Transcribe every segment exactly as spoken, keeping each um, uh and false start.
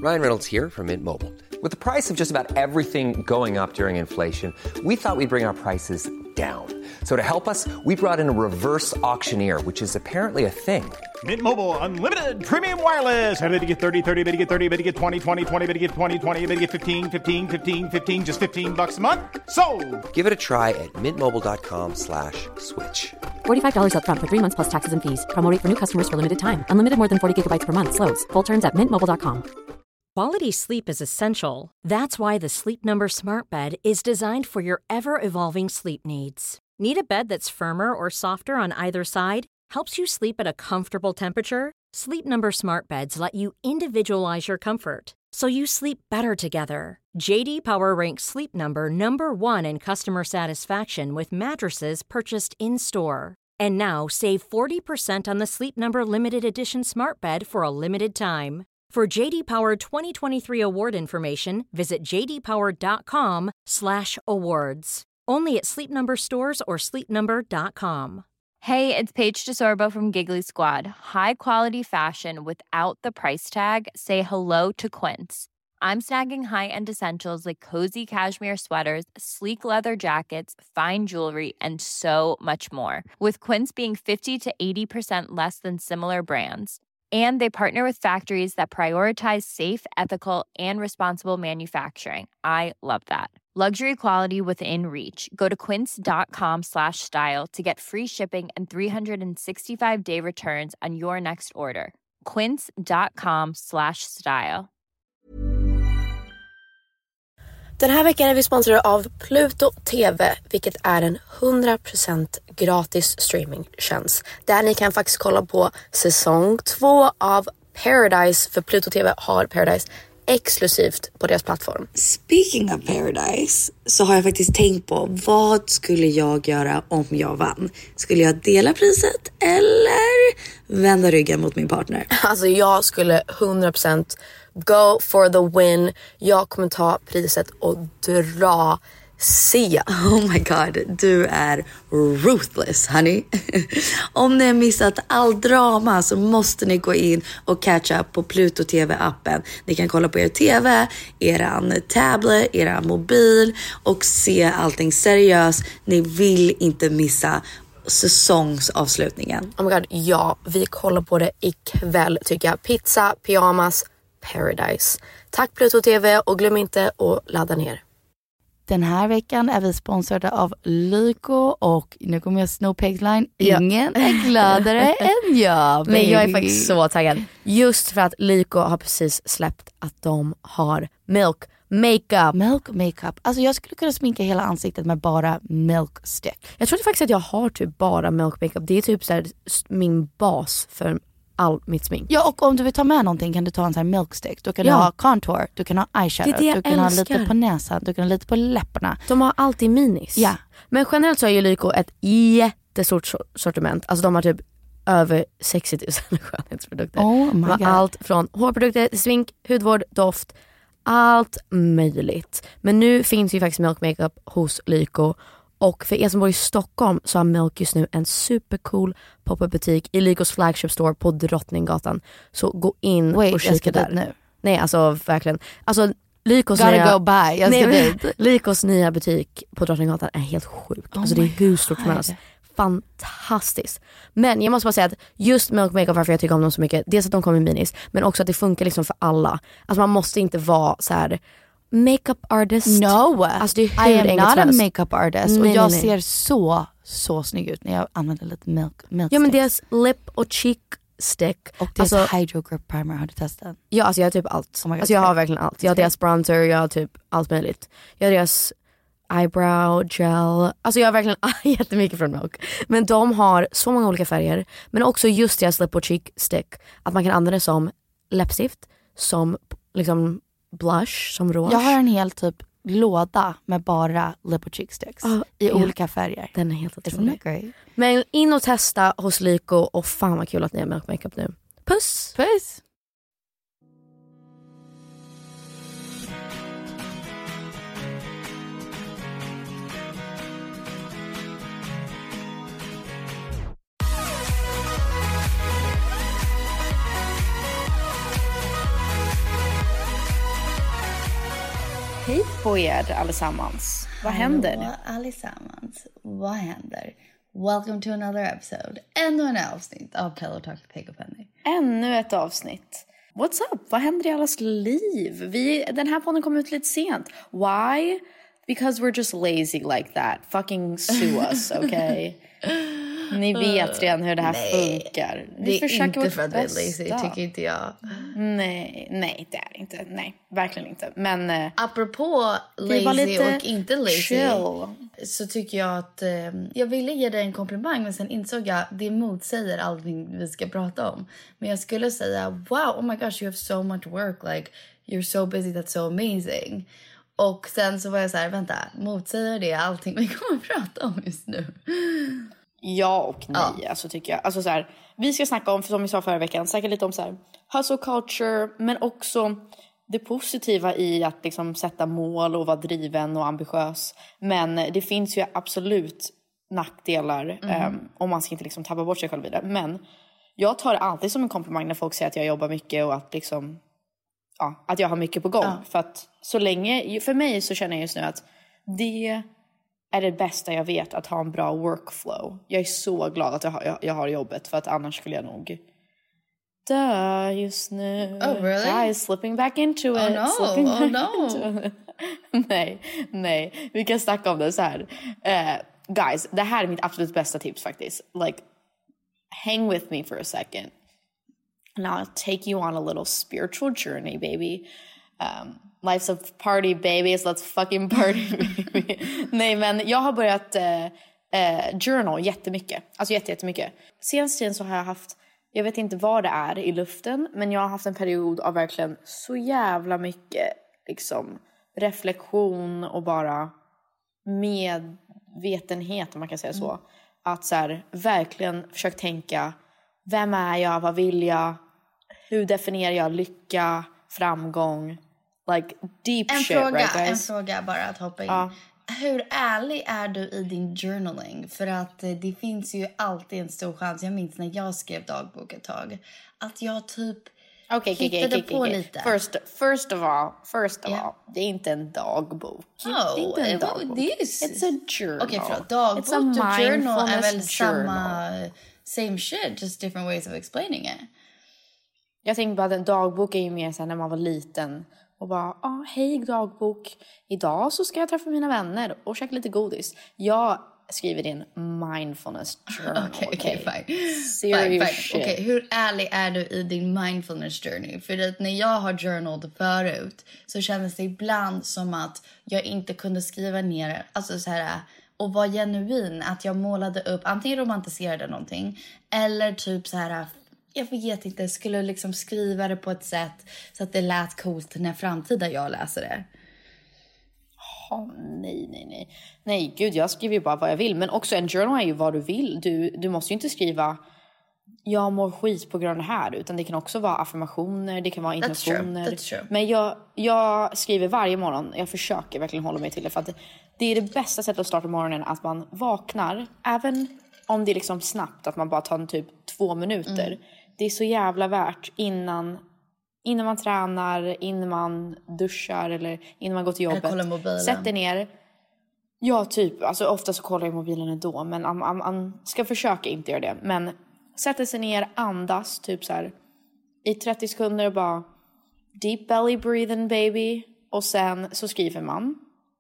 Ryan Reynolds here from Mint Mobile. With the price of just about everything going up during inflation, we thought we'd bring our prices down. So to help us, we brought in a reverse auctioneer, which is apparently a thing. Mint Mobile Unlimited Premium Wireless. How to get thirty, thirty, how to get thirty, how to get twenty, twenty, twenty, how to get twenty, twenty, how to get fifteen, fifteen, fifteen, fifteen, just fifteen bucks a month? Sold! Give it a try at mintmobile.com slash switch. forty-five dollars up front for three months plus taxes and fees. Promo rate for new customers for limited time. Unlimited more than forty gigabytes per month. Slows full terms at mint mobile dot com. Quality sleep is essential. That's why the Sleep Number Smart Bed is designed for your ever-evolving sleep needs. Need a bed that's firmer or softer on either side? Helps you sleep at a comfortable temperature? Sleep Number Smart Beds let you individualize your comfort, so you sleep better together. J D Power ranks Sleep Number number one in customer satisfaction with mattresses purchased in-store. And now, save forty percent on the Sleep Number Limited Edition Smart Bed for a limited time. For J D Power twenty twenty-three award information, visit j d power dot com slash awards. Only at Sleep Number stores or sleep number dot com. Hey, it's Paige DeSorbo from Giggly Squad. High quality fashion without the price tag. Say hello to Quince. I'm snagging high-end essentials like cozy cashmere sweaters, sleek leather jackets, fine jewelry, and so much more. With Quince being fifty to eighty percent less than similar brands. And they partner with factories that prioritize safe, ethical, and responsible manufacturing. I love that. Luxury quality within reach. Go to quince.com slash style to get free shipping and three sixty-five day returns on your next order. Quince.com slash style. Den här veckan är vi sponsrade av Pluto T V, vilket är en hundra procent gratis streamingtjänst. Där ni kan faktiskt kolla på säsong två av Paradise, för Pluto T V har Paradise exklusivt på deras plattform. Speaking of Paradise så har jag faktiskt tänkt på vad skulle jag göra om jag vann? Skulle jag dela priset eller vända ryggen mot min partner? Alltså jag skulle hundra procent go for the win. Jag kommer ta priset och dra Sia. Oh my god, du är ruthless, honey. Om ni har missat all drama så måste ni gå in och catch up på Pluto T V-appen. Ni kan kolla på er T V, eran tablet, era mobil och se allting seriöst. Ni vill inte missa säsongsavslutningen. Oh my god, ja, vi kollar på det ikväll tycker jag. Pizza, pyjamas, Paradise. Tack Pluto T V och glöm inte att ladda ner. Den här veckan är vi sponsrade av Lyko och nu kommer jag sno Pegline. Ingen ja. är gladare än jag. Men jag är faktiskt så taggad. Just för att Lyko har precis släppt att de har milk makeup. Milk makeup. Alltså jag skulle kunna sminka hela ansiktet med bara milk stick. Jag tror faktiskt att jag har typ bara milk makeup. Det är typ så här min bas för all mitt smink. Ja, och om du vill ta med någonting kan du ta en sån här milk stick. Du kan ja. ha contour, du kan ha eyeshadow, det det du kan älskar. ha lite på näsan, du kan ha lite på läpparna. De har alltid minis. Ja. Men generellt så är ju Lyko ett jättestort sortiment. Alltså de har typ över sextio tusen skönhetsprodukter. Oh my God. Allt från hårprodukter, smink, hudvård, doft, allt möjligt. Men nu finns ju faktiskt milk makeup hos Lyko. Och för er som bor i Stockholm så har Milk just nu en supercool pop-up-butik i Lykos flagship store på Drottninggatan. Så gå in Wait, och kika där. Nu. Nej, alltså verkligen. Alltså Lykos Gotta nya, go by. Jag ska nej, dit. Lykos nya butik på Drottninggatan är helt sjuk. Oh alltså det är hur stort som helst. Fantastiskt. Men jag måste bara säga att just Milk Makeup, varför jag tycker om dem så mycket, dels att de kommer i minis, men också att det funkar liksom för alla. Alltså man måste inte vara så här makeup artist. No, alltså det är I am not a helst. makeup artist. Nej, och jag nej, nej. ser så, så snygg ut när jag använder lite milk, milk Ja, men sticks. deras lip och cheek stick. Och deras alltså, hydro grip primer, har du testat? Ja, alltså jag har typ allt. Oh my God, alltså jag har verkligen allt. Jag har deras bronzer, jag har typ allt möjligt. Jag har deras eyebrow gel. Alltså jag har verkligen jättemycket från Milk. Men de har så många olika färger. Men också just deras lip och cheek stick. Att man kan använda det som läppstift, som liksom blush, som rouge. Jag har en hel typ låda med bara lip och cheek sticks oh, i ja. olika färger. Den är helt Isn't otrolig. that great? Men in och testa hos Lyko. Och fan vad kul att ni har Milk Makeup nu. Puss! Puss! Hej på er allesammans. Vad händer? Hallå allesammans. Vad händer? Welcome to another episode. Ännu en avsnitt av Pillow Talk med Peg och Penny. Ännu ett avsnitt. What's up? Vad händer i allas liv? Vi, den här podden kom ut lite sent. Why? Because we're just lazy like that. Fucking sue us, okay? Ni vet redan hur det här nej, funkar. Vi det är försöker inte för att vi är bästa. lazy, tycker inte jag. Nej, nej, det är inte. Nej, verkligen inte. Men eh, apropå lazy lite och inte lazy, chill. Så tycker jag att eh, jag ville ge dig en komplimang, men sen insåg jag det motsäger allting vi ska prata om. Men jag skulle säga, wow, oh my gosh, you have so much work, like you're so busy, that's so amazing. Och sen så var jag så här, vänta, motsäger det allting vi kommer att prata om just nu? Ja och nej, ja. alltså tycker jag. Alltså så här, vi ska snacka om, som vi sa förra veckan, säkert lite om så här hustle culture, men också det positiva i att liksom sätta mål och vara driven och ambitiös. Men det finns ju absolut nackdelar mm. um, om man ska inte liksom tappa bort sig själv i det. Men jag tar det alltid som en komplimang när folk säger att jag jobbar mycket och att liksom, ja, att jag har mycket på gång. Ja. För att så länge, för mig så känner jag just nu att det är det bästa jag vet, att ha en bra workflow. Jag är så glad att jag har, jag, jag har jobbet, för att annars skulle jag nog dö just nu. Oh, really? I is slipping back into it. Oh no, slipping oh no. nej, nej. Vi kan snacka om det så här. Uh, guys, det här är mitt absolut bästa tips faktiskt. Like, hang with me for a second. And I'll take you on a little spiritual journey, baby. Um, life's a party, babies. Let's fucking party, baby. Nej, men jag har börjat uh, uh, journal jättemycket. Alltså jätte, jättemycket. Senaste tiden så har jag haft, jag vet inte vad det är i luften, men jag har haft en period av verkligen så jävla mycket liksom reflektion och bara medvetenhet, om man kan säga så. Mm. Att så här, verkligen försöka tänka, vem är jag, vad vill jag, hur definierar jag lycka, framgång, like deep en shit, fråga, right guys? En fråga bara att hoppa in. Ja. Hur ärlig är du i din journaling? För att det finns ju alltid en stor chans, jag minns när jag skrev dagbok ett tag, att jag typ okay, hittade okay, okay, på okay. lite. First, first of all, first of yeah. all, det är inte en dagbok. Oh, det är inte en dagbok. This. It's a journal. Okej, okay, förlåt. Dagbok It's a och journal är väl journal. samma, same shit, just different ways of explaining it. Jag tänker bara att en dagbok är ju mer så här när man var liten och bara, ah, hej dagbok, idag så ska jag träffa mina vänner och käka lite godis. Jag skriver in mindfulness journal. Okej, okay, okay, okay. fine. Serious fine, fine. shit. Okay, hur ärlig är du i din mindfulness journey? För att när jag har journaled förut så kändes det ibland som att jag inte kunde skriva ner, alltså så här, och vara genuin, att jag målade upp, antingen romantiserade någonting eller typ så här, jag vet inte, skulle liksom skriva det på ett sätt så att det lät coolt när framtida jag läser det. Oh, nej, nej, nej. Nej, gud, jag skriver ju bara vad jag vill. Men också en journal är ju vad du vill. Du, du måste ju inte skriva, jag mår skit på grund av det här. Utan det kan också vara affirmationer, det kan vara intentioner. That's true. That's true. Men jag, jag skriver varje morgon. Jag försöker verkligen hålla mig till det. För att det, det är det bästa sättet att starta morgonen. Att man vaknar, även om det är liksom snabbt. Att man bara tar en typ två minuter. Mm. Det är så jävla värt innan... Innan man tränar, innan man duschar eller innan man går till jobbet. Eller mobilen. Sätt dig ner. Ja, typ. Alltså ofta så kollar jag mobilen ändå. Men man, man, man ska försöka inte göra det. Men sätta sig ner, andas typ så här i trettio sekunder och bara deep belly breathing baby. Och sen så skriver man.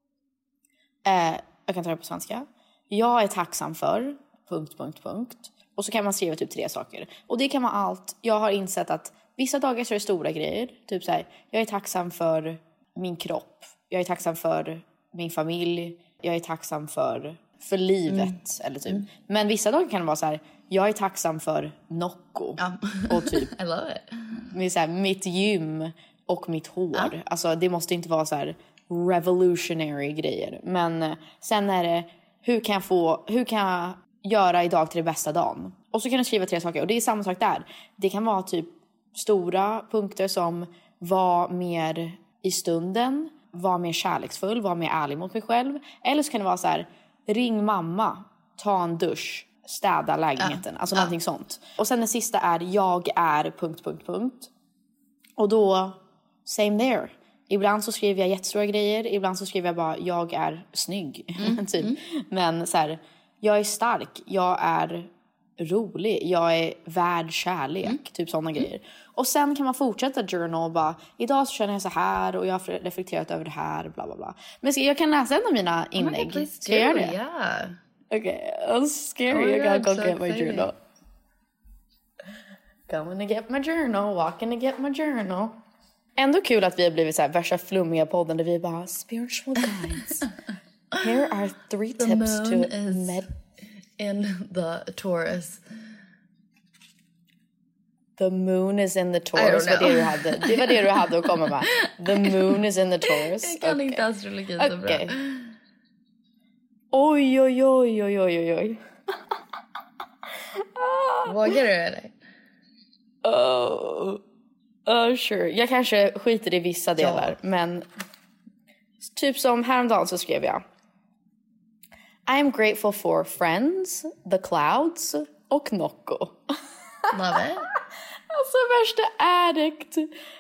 Eh, jag kan ta det på svenska. Jag är tacksam för punkt, punkt, punkt. Och så kan man skriva typ tre saker. Och det kan vara allt. Jag har insett att vissa dagar så är det stora grejer. Typ så här, jag är tacksam för min kropp. Jag är tacksam för min familj. Jag är tacksam för, för livet. Mm. Eller typ. Mm. Men vissa dagar kan det vara så här, jag är tacksam för Nocco. Ja. Och typ I love it. Med så här, mitt gym och mitt hår. Ja. Alltså det måste inte vara så här revolutionary grejer. Men sen är det, hur kan jag få, hur kan jag göra idag till det bästa dagen? Och så kan du skriva tre saker. Och det är samma sak där. Det kan vara typ stora punkter som var mer i stunden, var mer kärleksfull, var mer ärlig mot mig själv. Eller så kan det vara så här, ring mamma, ta en dusch, städa lägenheten. Ja. Alltså någonting ja. sånt. Och sen den sista är, jag är punkt, punkt, punkt. Och då, same there. Ibland så skriver jag jättestora grejer. Ibland så skriver jag bara, jag är snygg. Mm. typ. Mm. Men så här, jag är stark. Jag är rolig. Jag är värd kärlek. Mm. Typ sådana mm. grejer. Och sen kan man fortsätta journal och bara, idag så känner jag så här och jag har reflekterat över det här, bla bla bla. Men jag kan läsa en av mina inlägg. Oh God, ska jag göra det? Yeah. Okay, I'm scary. Oh, I gotta go so get my journal. Going to get my journal, walking to get my journal. Ändå kul att vi har blivit så här värsta flummiga podden där vi bara, spiritual guides. Here are three the tips moon to is med... in the Taurus. The moon is in the Taurus. Var det, du hade. Det var det du hade att komma med. The moon is in the Taurus. Jag kan okay. inte astrologi så okay. bra. Oj, oj, oj, oj, oj, oj. Vågar du eller? Oh, oh, sure. Jag kanske skiter i vissa delar. Ja. Men typ som häromdagen så skrev jag, I am grateful for friends, the clouds och Nocco. Love it. Alltså värsta addict.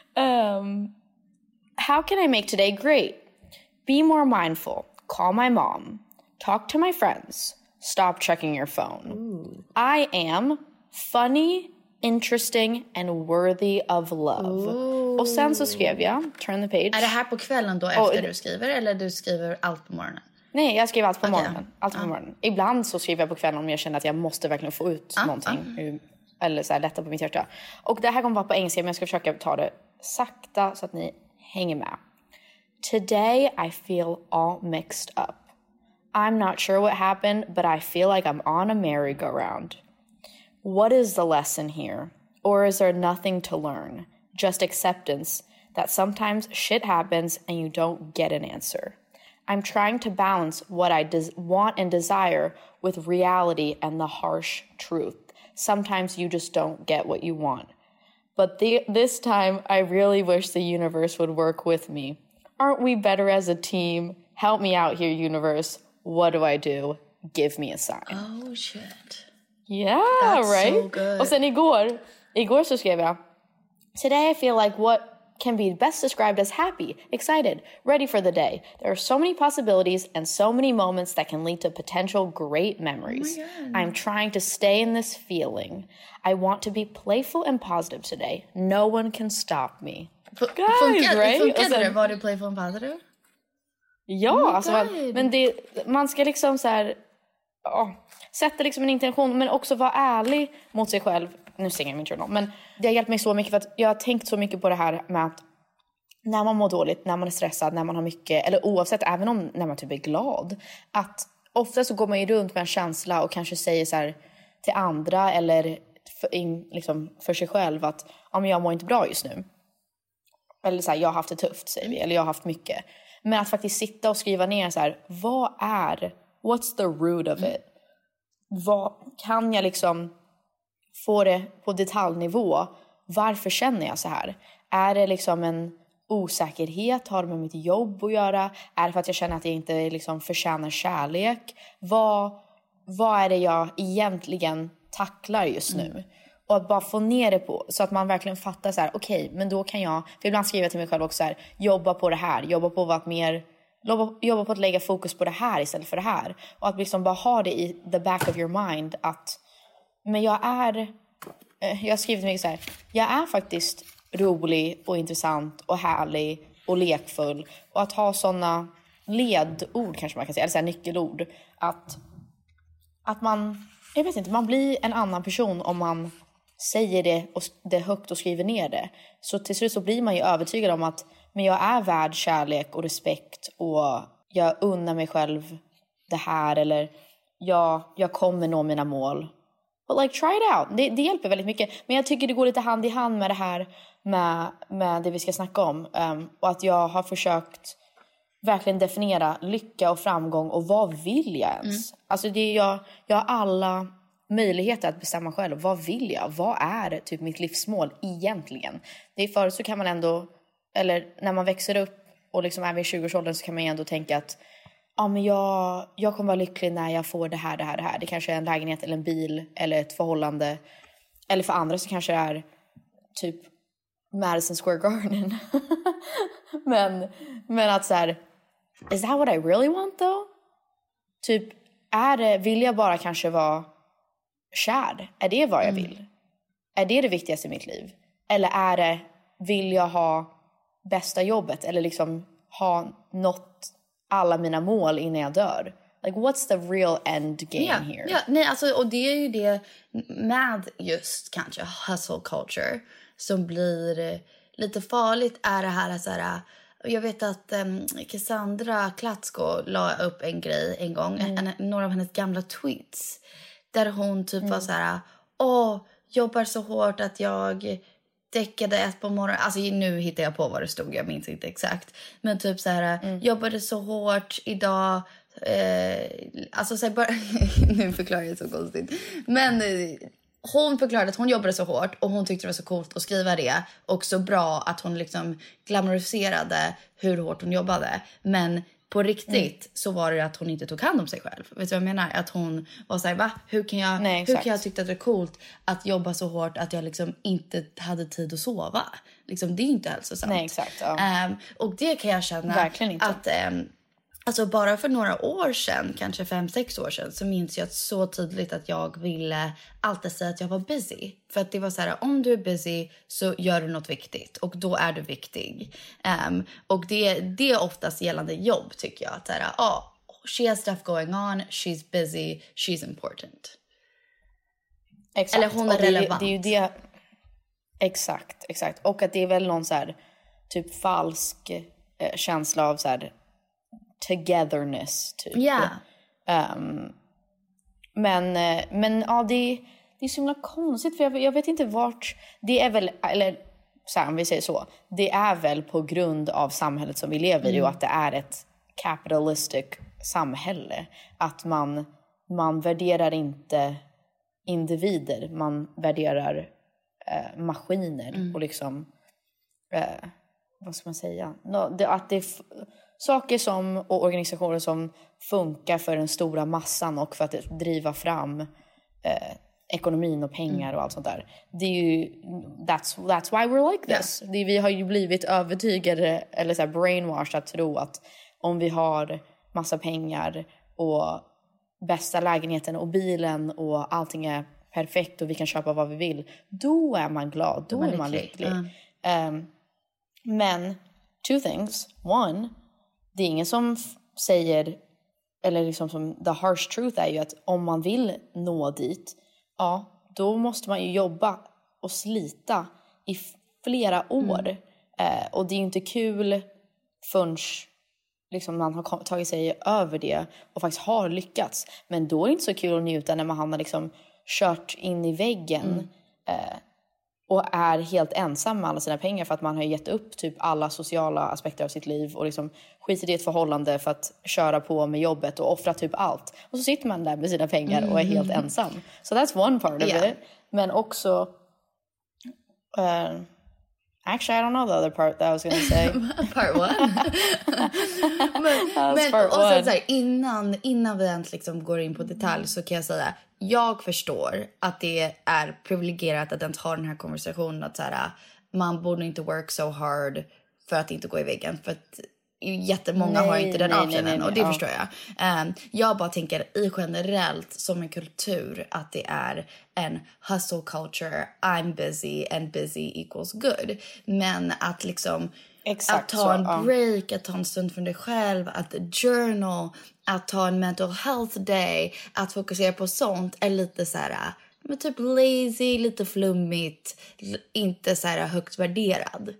Um, how can I make today great? Be more mindful. Call my mom. Talk to my friends. Stop checking your phone. Ooh. I am funny, interesting and worthy of love. Ooh. Och sen så skrev jag, turn the page. Är det här på kvällen då efter oh, du skriver eller du skriver allt på morgonen? Nej, jag skriver allt på okay. morgonen. Allt på ah. morgonen. Ibland så skriver jag på kvällen om jag känner att jag måste verkligen få ut ah, någonting. Ah. Eller så här lätta på mitt hjärta. Och det här kommer vara på engelska men jag ska försöka ta det sakta så att ni hänger med. Today I feel all mixed up. I'm not sure what happened, but I feel like I'm on a merry-go-round. What is the lesson here? Or is there nothing to learn? Just acceptance that sometimes shit happens and you don't get an answer. I'm trying to balance what I des- want and desire with reality and the harsh truth. Sometimes you just don't get what you want. But the- this time, I really wish the universe would work with me. Aren't we better as a team? Help me out here, universe. What do I do? Give me a sign. Oh, shit. Yeah, That's right? So good. Och sen igår, igår så skrev jag, Today I feel like what can be best described as happy, excited, ready for the day. There are so many possibilities and so many moments that can lead to potential great memories. Oh I'm trying to stay in this feeling. I want to be playful and positive today. No one can stop me. F- Guys, funkar, right? Funkar sen, det? Var du playful and positive? Ja, oh alltså, man, men det, man ska liksom så här, oh, sätta liksom en intention men också vara ärlig mot sig själv. Nu stänger jag min journal. Men det har hjälpt mig så mycket för att jag har tänkt så mycket på det här med att när man mår dåligt, när man är stressad, när man har mycket, eller oavsett, även om när man typ är glad, att ofta så går man ju runt med en känsla och kanske säger så här till andra eller för, in, liksom för sig själv att ja, men jag mår inte bra just nu. Eller så här, jag har haft det tufft, säger vi, eller jag har haft mycket. Men att faktiskt sitta och skriva ner så här, vad är, what's the root of it? Vad kan jag liksom få det på detaljnivå? Varför känner jag så här? Är det liksom en osäkerhet? Har det med mitt jobb att göra? Är det för att jag känner att jag inte liksom förtjänar kärlek? Vad, vad är det jag egentligen tacklar just nu? Mm. Och att bara få ner det på så att man verkligen fattar så här, okej, okay, men då kan jag, för ibland skriver jag till mig själv också så här, jobba på det här, jobba på att vara mer, jobba, jobba på att lägga fokus på det här istället för det här. Och att liksom bara ha det i the back of your mind att, men jag är, jag har skrivit mycket så här, jag är faktiskt rolig och intressant och härlig och lekfull. Och att ha sådana ledord kanske man kan säga, eller så här nyckelord, att, att man, jag vet inte, man blir en annan person om man säger det, och det högt och skriver ner det. Så till slut så blir man ju övertygad om att men jag är värd kärlek och respekt och jag unnar mig själv det här, eller jag, jag kommer nå mina mål. But like try it out. Det, det hjälper väldigt mycket. Men jag tycker det går lite hand i hand med det här med, med det vi ska snacka om. Um, och att jag har försökt verkligen definiera lycka och framgång och vad vill jag ens? Mm. Alltså det är jag, jag har alla möjligheter att bestämma själv. Vad vill jag? Vad är typ mitt livsmål egentligen? Det är förut så kan man ändå, eller när man växer upp och liksom är vid tjugoårsåldern så kan man ju ändå tänka att ja, men jag, jag kommer vara lycklig när jag får det här, det här, det här. Det kanske är en lägenhet eller en bil eller ett förhållande. Eller för andra så kanske det är typ Madison Square Garden. men, men att så här, is that what I really want though? Typ, är det, vill jag bara kanske vara kär? Är det vad jag vill? Mm. Är det det viktigaste i mitt liv? Eller är det, vill jag ha bästa jobbet? Eller liksom ha nått alla mina mål innan jag dör? Like, what's the real end game yeah, here? Ja, nej, alltså, och det är ju det med just kanske hustle culture som blir lite farligt, är det här så här. Jag vet att um, Cassandra Klatsko la upp en grej en gång, mm. en, några av hennes gamla tweets, där hon typ mm. var så här: åh, jobbar så hårt att jag däckade ett på morgonen. Alltså nu hittar jag på vad det stod, jag minns inte exakt. Men typ så här, mm. jobbade så hårt idag. Eh, alltså så här, bara nu förklarar jag så konstigt. Men eh, hon förklarade att hon jobbade så hårt och hon tyckte det var så coolt att skriva det. Och så bra att hon liksom glamoriserade hur hårt hon jobbade. Men på riktigt mm. så var det att hon inte tog hand om sig själv. Vet du vad jag menar? Att hon var så här, va? Hur kan jag, Nej, hur kan jag tycka att det är coolt att jobba så hårt att jag liksom inte hade tid att sova? Liksom, det är inte hälsosamt. Nej, exakt. Ja. Um, och det kan jag känna Verkligen inte. att... Um, Alltså bara för några år sedan, kanske fem, sex år sedan, så minns jag så tydligt att jag ville alltid säga att jag var busy. För att det var så här, om du är busy så gör du något viktigt och då är du viktig. Um, och det, det är oftast gällande jobb, tycker jag. Att så här, oh, she has stuff going on, she's busy, she's important. Exakt. Eller hon är det, relevant. Det är ju det. Exakt, exakt. Och att det är väl någon så här typ falsk eh, känsla av så här togetherness typ. Yeah. Um, men men ja, det, det är så himla konstigt för jag, jag vet inte vart det är väl, eller så här, om vi säger så, det är väl på grund av samhället som vi lever i mm. och att det är ett capitalistic samhälle, att man man värderar inte individer, man värderar eh, maskiner mm. och liksom eh, vad ska man säga, no, det, att det f- saker som och organisationer som funkar för den stora massan och för att driva fram eh, ekonomin och pengar mm. och allt sånt där. Det är ju that's that's why we're like this. Yeah. Det, vi har ju blivit övertygade eller så här brainwashed att tro att om vi har massa pengar och bästa lägenheten och bilen och allting är perfekt och vi kan köpa vad vi vill, då är man glad, då, då är man lycklig. Mm. Um, men two things. One, det är ingen som f- säger, eller liksom som the harsh truth är ju att om man vill nå dit, ja, då måste man ju jobba och slita i f- flera år. Mm. Eh, och det är ju inte kul förrän liksom man har kom- tagit sig över det och faktiskt har lyckats. Men då är det inte så kul att njuta när man har liksom kört in i väggen mm. eh, och är helt ensam med alla sina pengar för att man har gett upp typ alla sociala aspekter av sitt liv och liksom skiter i ett förhållande för att köra på med jobbet och offra typ allt. Och så sitter man där med sina pengar och är helt mm. ensam. So that's one part of yeah. it. Men också uh, actually I don't know the other part that I was going to say. Part one. men men part och one. Så, så här, innan, innan vi ens liksom går in på detalj så kan jag säga, jag förstår att det är privilegierat att ens ha den här konversationen att så här, man borde inte work so hard för att inte gå i väggen, för att jättemånga nej, har inte den optionen och det ja. förstår jag. Um, jag bara tänker i generellt som en kultur att det är en hustle culture, I'm busy and busy equals good. Men att liksom Exakt att ta så, en ja. break, att ta en stund från dig själv, att journal, att ta en mental health day, att fokusera på sånt är lite så här, men typ lazy, lite flummigt, inte så här högt värderad.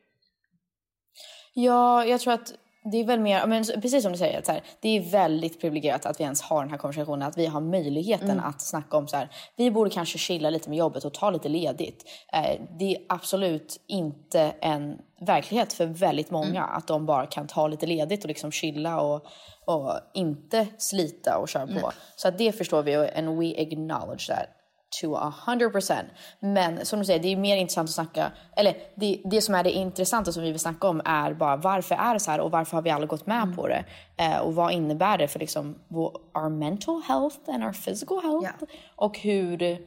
Ja, jag tror att det är väl mer, men precis som du säger, att så här, det är väldigt privilegierat att vi ens har den här konversationen, att vi har möjligheten mm. att snacka om så här, vi borde kanske chilla lite med jobbet och ta lite ledigt. Eh, det är absolut inte en verklighet för väldigt många mm. att de bara kan ta lite ledigt och liksom chilla och, och inte slita och köra på. Mm. Så att det förstår vi and we acknowledge that to a hundred percent. Men som du säger, det är mer intressant att snacka, eller det, det som är det intressanta som vi vill snacka om är bara varför är det så här och varför har vi alla gått med mm. på det eh, och vad innebär det för liksom our mental health and our physical health yeah. och hur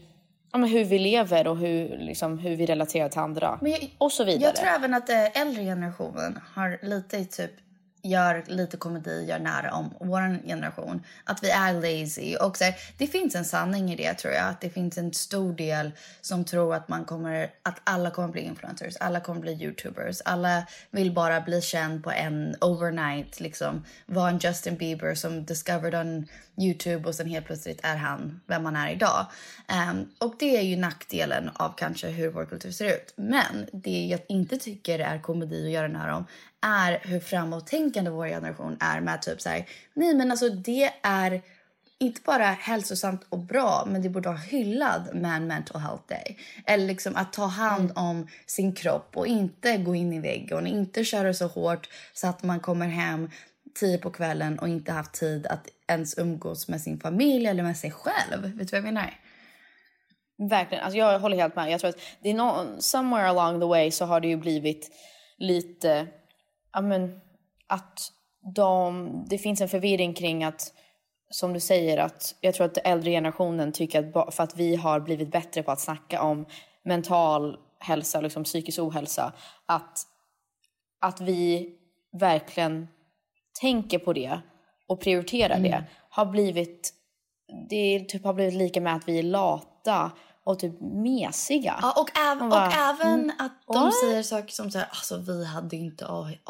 ja, men hur vi lever och hur, liksom, hur vi relaterar till andra. Men jag, och så vidare. Jag tror även att äh, äldre generationen har lite typ gör lite komedi, gör nära om vår generation. Att vi är lazy. Och så här, det finns en sanning i det, tror jag. Att det finns en stor del som tror att man kommer, att alla kommer bli influencers. Alla kommer bli YouTubers. Alla vill bara bli känd på en overnight. Liksom, var en Justin Bieber som discovered on YouTube och sen helt plötsligt är han vem man är idag. Um, och det är ju nackdelen av kanske hur vår kultur ser ut. Men det jag inte tycker är komedi att göra nära om är hur framåttänkande vår generation är med typ så här, nej men alltså det är inte bara hälsosamt och bra, men det borde ha hyllad med en mental health day. Eller liksom att ta hand om sin kropp och inte gå in i väggen och inte köra så hårt så att man kommer hem tio på kvällen och inte haft tid att ens umgås med sin familj eller med sig själv. Vet du vad jag menar? Verkligen, alltså jag håller helt med. Jag tror att det är någon, somewhere along the way så har det ju blivit lite, ja men att de, det finns en förvirring kring att, som du säger, att jag tror att den äldre generationen tycker att för att vi har blivit bättre på att snacka om mental hälsa, liksom psykisk ohälsa, att, att vi verkligen tänker på det och prioriterar mm. det, har blivit, det typ har blivit lika med att vi är lata och typ mesiga. Ja, och, äv- och, bara, och även mm, att de what? säger saker som så här, alltså vi hade inte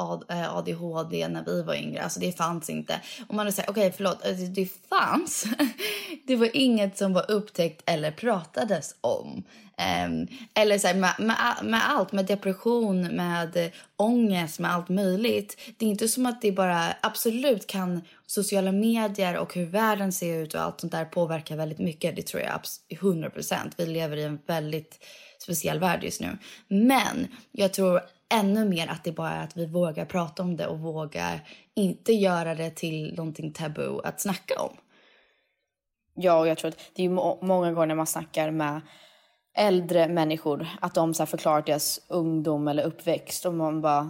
A D H D när vi var yngre, alltså det fanns inte. Och man säger okej, okay, förlåt, det fanns. Det var inget som var upptäckt eller pratades om. Um, eller så här, med, med, med allt, med depression, med ångest, med allt möjligt. Det är inte som att det bara, absolut kan sociala medier och hur världen ser ut och allt sånt där påverka väldigt mycket. Det tror jag hundra procent. Vi lever i en väldigt speciell värld just nu. Men jag tror ännu mer att det bara är att vi vågar prata om det och vågar inte göra det till någonting tabu att snacka om. Ja, och jag tror att det är må- många gånger när man snackar med äldre människor att de så här förklarar deras ungdom eller uppväxt och man bara,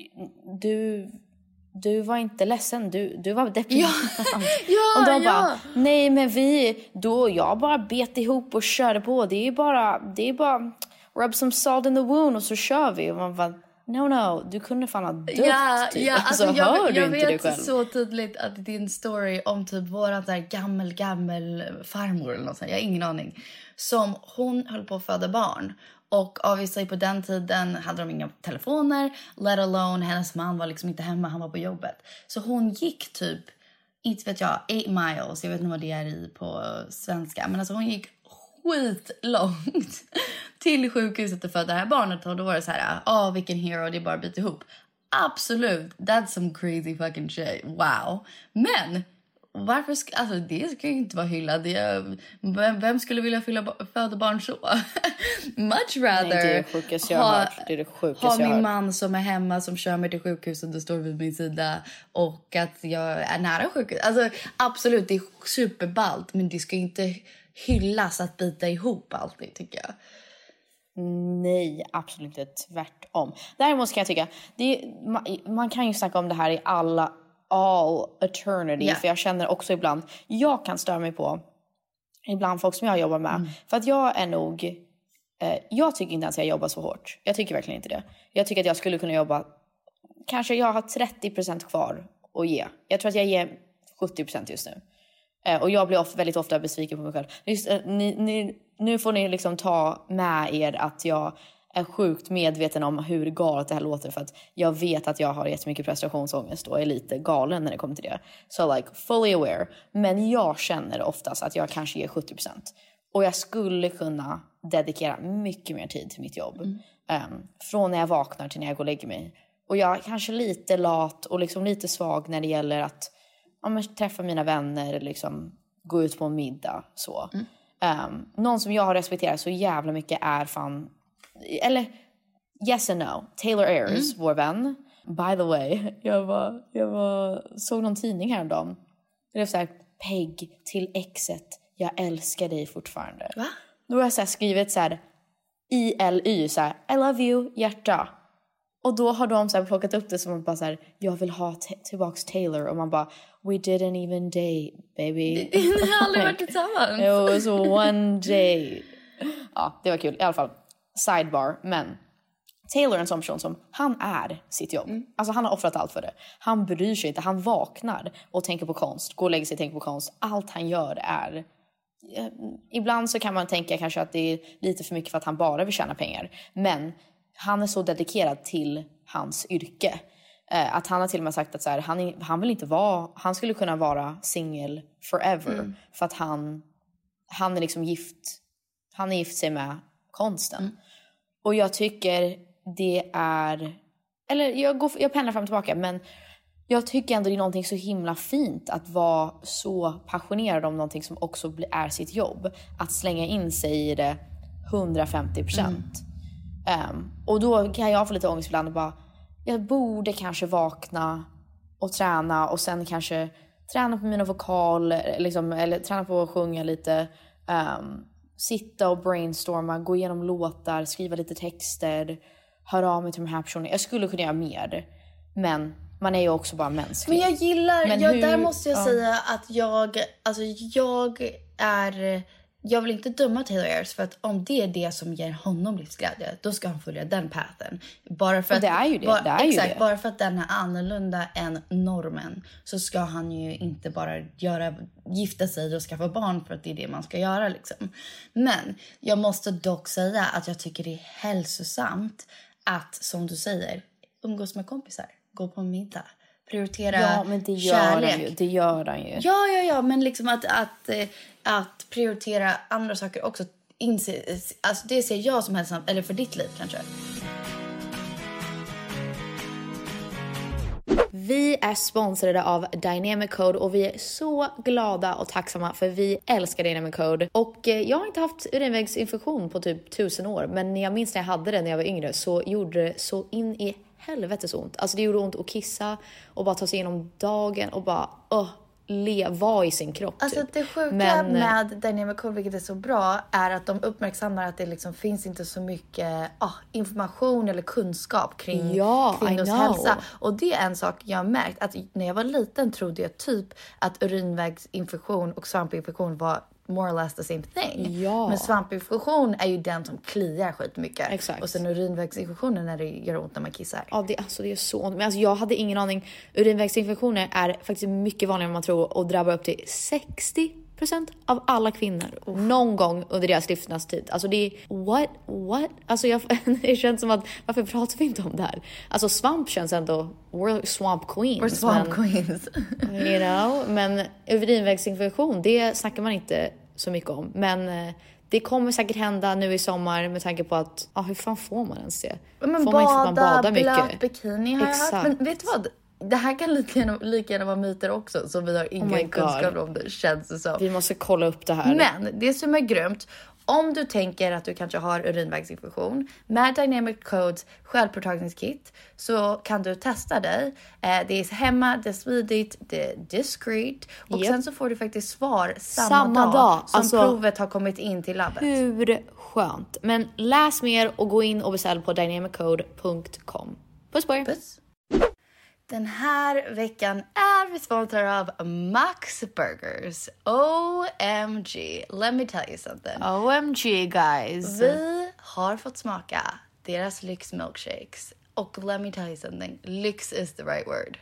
du du var inte ledsen, du, du var deprimerad. Ja, ja, och de ja. bara, nej men vi, då jag bara bet ihop och körde på, det är bara, det är bara rub some salt in the wound och så kör vi. Och man bara, no no, du kunde fan ha dött. Ja, typ. ja, alltså, alltså, hör jag, du jag inte dig vet själv? så tydligt att det är en story om typ våran där gammel, gammel farmor eller något sånt. Jag har ingen aning. Som hon höll på att föda barn. Och obviously på den tiden hade de inga telefoner. Let alone, hennes man var liksom inte hemma, han var på jobbet. Så hon gick typ, inte vet jag, eight miles. Jag vet inte vad det är i på svenska. Men alltså hon gick skitlångt till sjukhuset och födde det här barnet. Och då var det så här, ja oh, vilken hero, det är bara att byta ihop. Absolut, that's some crazy fucking shit, wow. Men varför ska, alltså det ska ju inte vara hyllad. Vem, vem skulle vilja fylla, föda barn så? Much rather. Nej, det är det sjukaste jag har hört. Det är det sjukaste ha jag min hört. man som är hemma, som kör mig till sjukhuset och står vid min sida. Och att jag är nära sjukhus. Alltså absolut, det är superballt. Men det ska inte hyllas att bita ihop alltid, tycker jag. Nej, absolut inte, tvärtom. Däremot kan jag tycka det är, man, man kan ju snacka om det här i alla all eternity, yeah. För jag känner också ibland, jag kan störa mig på ibland folk som jag jobbar med, mm. för att jag är nog eh, jag tycker inte ens att jag jobbar så hårt. Jag tycker verkligen inte det. Jag tycker att jag skulle kunna jobba, kanske jag har trettio procent kvar att ge. Jag tror att jag ger sjuttio procent just nu. Eh, och jag blir ofta, väldigt ofta besviken på mig själv. Just, eh, ni, ni, nu får ni liksom ta med er att jag är sjukt medveten om hur galet det här låter, för att jag vet att jag har jättemycket prestationsångest och är lite galen när det kommer till det. So like fully aware. Men jag känner oftast att jag kanske ger sjuttio procent. Och jag skulle kunna dedikera mycket mer tid till mitt jobb. Mm. Um, från när jag vaknar till när jag går och lägger mig. Och jag är kanske lite lat och liksom lite svag när det gäller att ja, träffa mina vänner, liksom gå ut på en middag. Så. Mm. Um, någon som jag har respekterat så jävla mycket är fan, eller yes and no, Taylor Ayers, mm. vår vän. By the way, jag var, jag var såg någon tidning häromdagen. Det var så här, Peg till exet, jag älskar dig fortfarande. Va? Då har jag så här skrivit så här I L Y, så här, I love you, hjärta. Och då har de så här plockat upp det som att bara så här, jag vill ha t- tillbaks Taylor. Och man bara, we didn't even date, baby. Ni har aldrig varit tillsammans. It was one day. Ja, det var kul. I alla fall, sidebar. Men Taylor är en sån person som, han är sitt jobb. Mm. Alltså han har offrat allt för det. Han bryr sig inte, han vaknar och tänker på konst. Går och lägger sig och tänker på konst. Allt han gör är... Ibland så kan man tänka kanske att det är lite för mycket för att han bara vill tjäna pengar. Men han är så dedikerad till hans yrke. Eh, att han har till och med sagt att så här, han, är, han vill inte vara... Han skulle kunna vara singel forever. Mm. För att han, han är liksom gift. Han är gift sig med konsten. Mm. Och jag tycker det är... Eller jag, går, jag pendlar fram och tillbaka. Men jag tycker ändå det är någonting så himla fint. Att vara så passionerad om någonting som också är sitt jobb. Att slänga in sig i det hundrafemtio procent. Mm. Um, och då kan jag få lite ångest ibland och bara... Jag borde kanske vakna och träna. Och sen kanske träna på mina vokal. Liksom, eller träna på att sjunga lite. Um, sitta och brainstorma. Gå igenom låtar. Skriva lite texter. Höra av mig till de här personerna. Jag skulle kunna göra mer. Men man är ju också bara mänsklig. Men jag gillar... Men jag, hur, där måste jag ja. säga att jag... Alltså jag är... Jag vill inte döma Taylor Ayers, för att om det är det som ger honom livsglädje, då ska han följa den pathen. Bara för att, det är ju det. Bara, det, är exakt, ju det. Bara för att den är annorlunda än normen, så ska han ju inte bara göra, gifta sig och skaffa barn för att det är det man ska göra. Liksom. Men jag måste dock säga att jag tycker det är hälsosamt att, som du säger, umgås med kompisar. Gå på middag. Prioritera ja, men det gör kärlek. Han ju. Det gör han ju. Ja, ja, ja. Men liksom att, att, att prioritera andra saker också. Inse, alltså det ser jag som hälsosamt. Eller för ditt liv kanske. Vi är sponsrade av Dynamic Code och vi är så glada och tacksamma för vi älskar Dynamic Code. Och jag har inte haft urinvägsinfektion på typ tusen år, men jag minns när jag hade det när jag var yngre så gjorde det så in i helvetes ont. Alltså det gjorde ont att kissa och bara ta sig igenom dagen och bara åh, leva i sin kropp. Alltså typ. det sjuka Men, med Dynamic Code, vilket är så bra, är att de uppmärksammar att det liksom finns inte så mycket ah, information eller kunskap kring ja, kvinnors hälsa. Och det är en sak jag har märkt, att när jag var liten trodde jag typ att urinvägsinfektion och svampinfektion var more or less the same thing. Ja. Men svampinfektion är ju den som kliar skitmycket. Exakt. Och sen urinvägsinfektionen när det gör ont när man kissar. Ja, det, alltså, det är så ont. Men alltså, jag hade ingen aning. Urinvägsinfektioner är faktiskt mycket vanligare än man tror och drabbar upp till sextio procent av alla kvinnor. Oh. Någon gång under deras livsnadstid. Alltså det är... What? What? Alltså jag, det känns som att... Varför pratar vi inte om det här? Alltså svamp känns ändå... We're swamp queens. We're swamp men, queens. You know? Men urinvägsinfektion, det snackar man inte så mycket om. Men... Det kommer säkert hända nu i sommar med tanke på att... Ja, hur fan får man ens det? Men får bada, man inte bada mycket? blöt bikini har Exakt. jag hört. Men vet du vad? Det här kan lika gärna, lika gärna vara myter också. Så vi har ingen oh kunskap om det, känns det så. Vi måste kolla upp det här. Men det som är grymt, om du tänker att du kanske har urinvägsinfektion, med Dynamic Codes självpåtagningskit så kan du testa dig. Det är hemma, det är smidigt, det är discreet. Och yep. sen så får du faktiskt svar samma, samma dag, dag som alltså, provet har kommit in till labbet. Hur skönt. Men läs mer och gå in och beställ på dynamic code punkt com. Puss på er. Puss. Den här veckan är vi sponsrade av Max Burgers. O M G. Let me tell you something. O M G guys. Vi har fått smaka deras lyx milkshakes. Och let me tell you something. Lyx is the right word.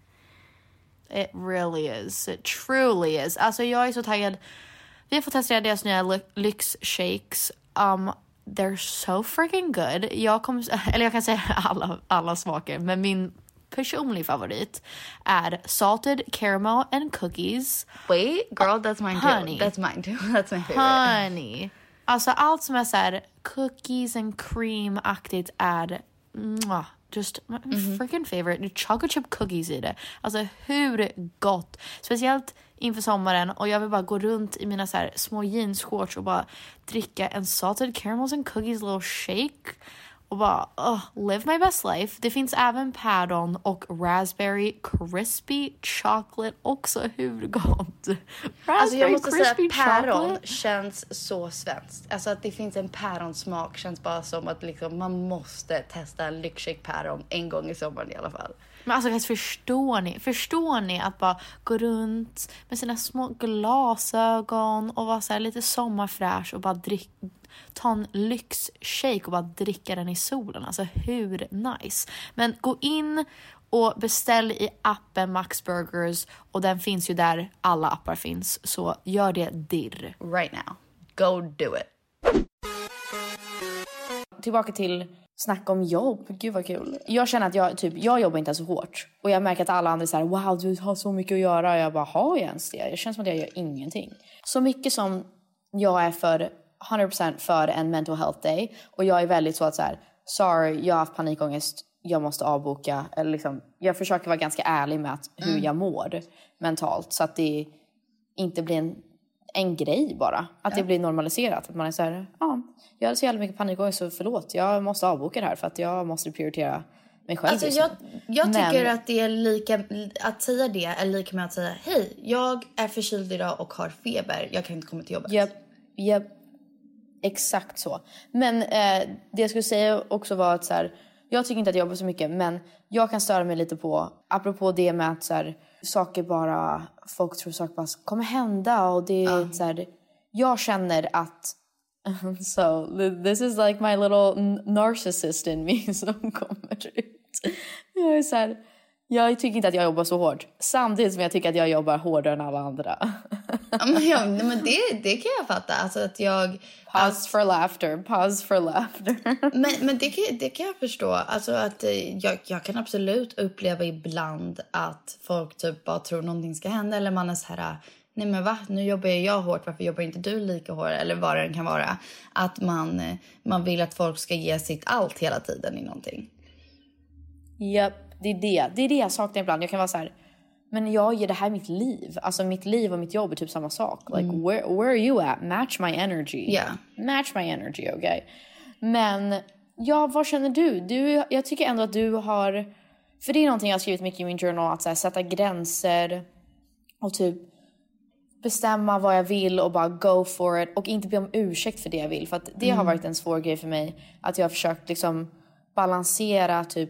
It really is. It truly is. Alltså jag är så taggad. Vi har fått testa deras nya lyx shakes. Um, they're so freaking good. Jag kommer, eller jag kan säga alla, alla smaker. Men min personlig favorit är salted caramel and cookies. Wait, girl, that's mine too. Honey. That's mine too. That's my favorite. Honey. Alltså allt som är så här cookies and cream-aktigt är mwah, just my mm-hmm. freaking favorite. Det är chocolate chip cookies i det. Alltså hur gott. Speciellt inför sommaren. Och jag vill bara gå runt i mina så här små jeansshorts och bara dricka en salted caramels and cookies little shake. Och bara, oh, live my best life. Det finns även päron och raspberry crispy chocolate. Också hur gott. Raspberry alltså jag måste säga att päron chocolate känns så svenskt. Alltså att det finns en päronsmak känns bara som att liksom man måste testa en lyxshake päron en gång i sommaren i alla fall. Men alltså guys, förstår ni? Förstår ni att bara gå runt med sina små glasögon och vara så här lite sommarfräsch och bara drick, ta en lyxshake och bara dricka den i solen. Alltså hur nice. Men gå in och beställ i appen Max Burgers, och den finns ju där alla appar finns. Så gör det dirr. Right now. Go do it. Tillbaka till snack om jobb. Gud vad kul. Jag känner att jag, typ, jag jobbar inte så hårt. Och jag märker att alla andra säger wow, du har så mycket att göra. Och jag bara, har jag ens det? Det känns som att jag gör ingenting. Så mycket som jag är för hundra procent för en mental health day. Och jag är väldigt så att så här, sorry, jag har haft panikångest. Jag måste avboka. Eller liksom, jag försöker vara ganska ärlig med att, hur mm. jag mår mentalt. Så att det inte blir en, en grej bara. Att ja. det blir normaliserat. Att man är så här, ja, jag har så jävla mycket panikångest så förlåt. Jag måste avboka det här för att jag måste prioritera mig själv. Alltså jag, jag tycker Men... att det är lika, att säga det är lika med att säga, hej, jag är förkyld idag och har feber. Jag kan inte komma till jobbet. Japp, japp. Exakt så. Men eh, det jag skulle säga också var att så här, jag tycker inte att jag jobbar så mycket, men jag kan störa mig lite på, apropå det med att så här, saker bara, folk tror saker bara kommer hända och det är uh. så här, jag känner att so this is like my little narcissist in me som kommer ut. Jag är så här, jag tycker inte att jag jobbar så hårt. Samtidigt som jag tycker att jag jobbar hårdare än alla andra. men ja, men det, det kan jag fatta. Alltså att jag... Pause att, for laughter. Pause for laughter. men men det, kan, det kan jag förstå. Alltså att jag, jag kan absolut uppleva ibland att folk typ bara tror någonting ska hända. Eller man är så här... Nej men va? Nu jobbar jag hårt. Varför jobbar inte du lika hårt? Eller vad det kan vara. Att man, man vill att folk ska ge sitt allt hela tiden i någonting. Japp. Det är det. Det är det jag saknar ibland. Jag kan vara så här, men jag ger det här mitt liv. Alltså mitt liv och mitt jobb är typ samma sak. Like, mm. where, where are you at? Match my energy. Yeah. Match my energy, okay? Men, ja, vad känner du? du? Jag tycker ändå att du har... För det är någonting jag har skrivit mycket i min journal. Att så här, sätta gränser. Och typ bestämma vad jag vill och bara go for it. Och inte be om ursäkt för det jag vill. För att det mm. har varit en svår grej för mig. Att jag har försökt liksom balansera typ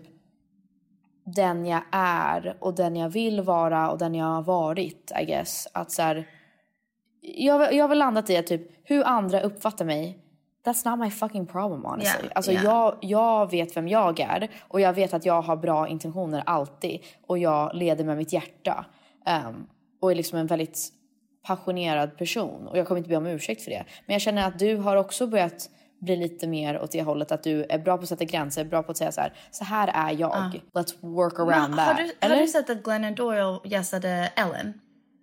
den jag är och den jag vill vara och den jag har varit, I guess. Att så här, jag, jag har väl landat i att typ, hur andra uppfattar mig, that's not my fucking problem, honestly. Yeah, alltså yeah. Jag, jag vet vem jag är och jag vet att jag har bra intentioner alltid och jag leder med mitt hjärta. Um, och är liksom en väldigt passionerad person och jag kommer inte be om ursäkt för det. Men jag känner att du har också börjat bli lite mer åt det hållet att du är bra på att sätta gränser, bra på att säga så här, så här är jag. Uh. Let's work around Men, that. Har du, har du sett att Glennon Doyle gästade Ellen?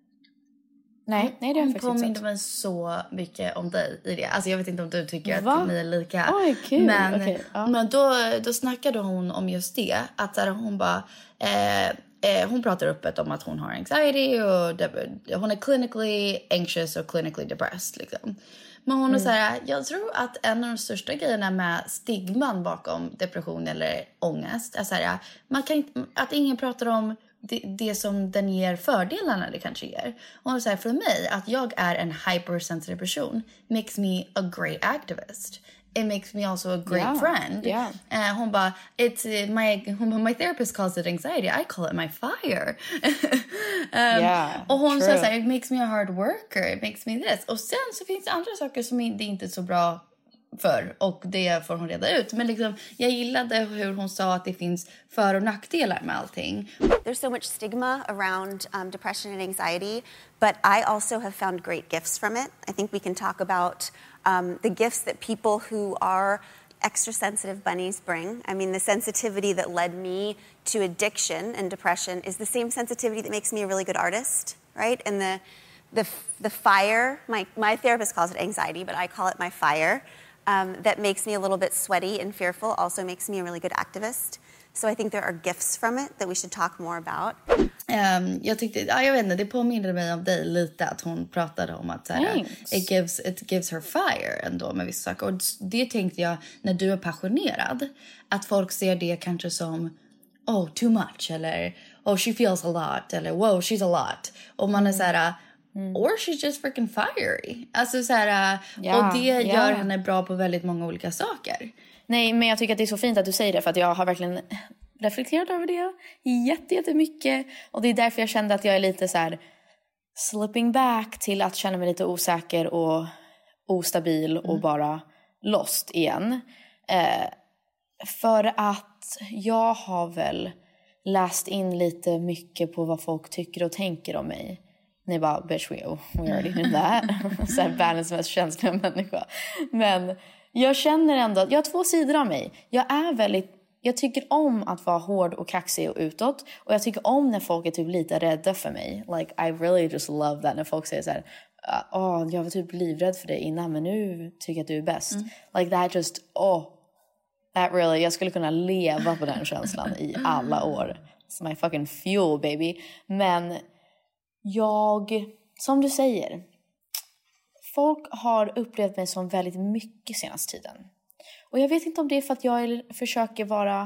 Nej, nej det har jag faktiskt inte. Hon påminner mig så mycket om dig i det. Alltså jag vet inte om du tycker Va? att ni är lika. Oj, kul. Men, okay, uh. men då, då snackade hon om just det. Att där hon bara... Eh, eh, hon pratar öppet om att hon har anxiety och de, hon är clinically anxious och clinically depressed liksom. Men hon är mm. så här, jag tror att en av de största grejerna med stigman bakom depression eller ångest är så här, man kan inte, att ingen pratar om det, det som den ger fördelarna det kanske ger. Och hon säger för mig att jag är en hypersensitive person makes me a great activist. It makes me also a great yeah, friend. Yeah. Uh, hon bara, it's uh, my, hon, my therapist calls it anxiety. I call it my fire. um, yeah, och hon true. säger så här, it makes me a hard worker. It makes me this. Och sen så finns det andra saker som det inte är så bra för. Och det får hon reda ut. Men liksom, jag gillade hur hon sa att det finns för- och nackdelar med allting. There's so much stigma around um, depression and anxiety. But I also have found great gifts from it. I think we can talk about Um, the gifts that people who are extra sensitive bunnies bring. I mean, the sensitivity that led me to addiction and depression is the same sensitivity that makes me a really good artist, right? And the the the fire, my my therapist calls it anxiety, but I call it my fire, um, that makes me a little bit sweaty and fearful also makes me a really good activist. So I think there are gifts from it that we should talk more about. Um, jag tyckte, ja, jag vet inte, det påminner mig om dig lite att hon pratade om att så här, it gives it gives her fire ändå med vissa saker. Och det tänkte jag när du är passionerad att folk ser det kanske som oh too much eller oh she feels a lot eller wow she's a lot. Och man är så här mm. or she's just freaking fiery. Alltså så här, yeah, och det gör yeah. henne bra på väldigt många olika saker. Nej, men jag tycker att det är så fint att du säger det för att jag har verkligen reflekterat över det jätte, jättemycket. Och det är därför jag kände att jag är lite så här slipping back till att känna mig lite osäker och ostabil och mm. bara lost igen. Eh, för att jag har väl läst in lite mycket på vad folk tycker och tänker om mig. Ni bara, bitch, we, we already knew that. Så här, världens mest känsliga människa. Men jag känner ändå att jag har två sidor av mig. Jag är väldigt, jag tycker om att vara hård och kaxig och utåt. Och jag tycker om när folk är typ lite rädda för mig. Like, I really just love that. När folk säger så här, oh, jag var typ livrädd för dig innan, men nu tycker jag att du är bäst. Mm. Like that just, oh, that really, jag skulle kunna leva på den känslan i alla år. It's my fucking fuel, baby. Men jag, som du säger, folk har upplevt mig som väldigt mycket senaste tiden. Och jag vet inte om det är för att jag försöker vara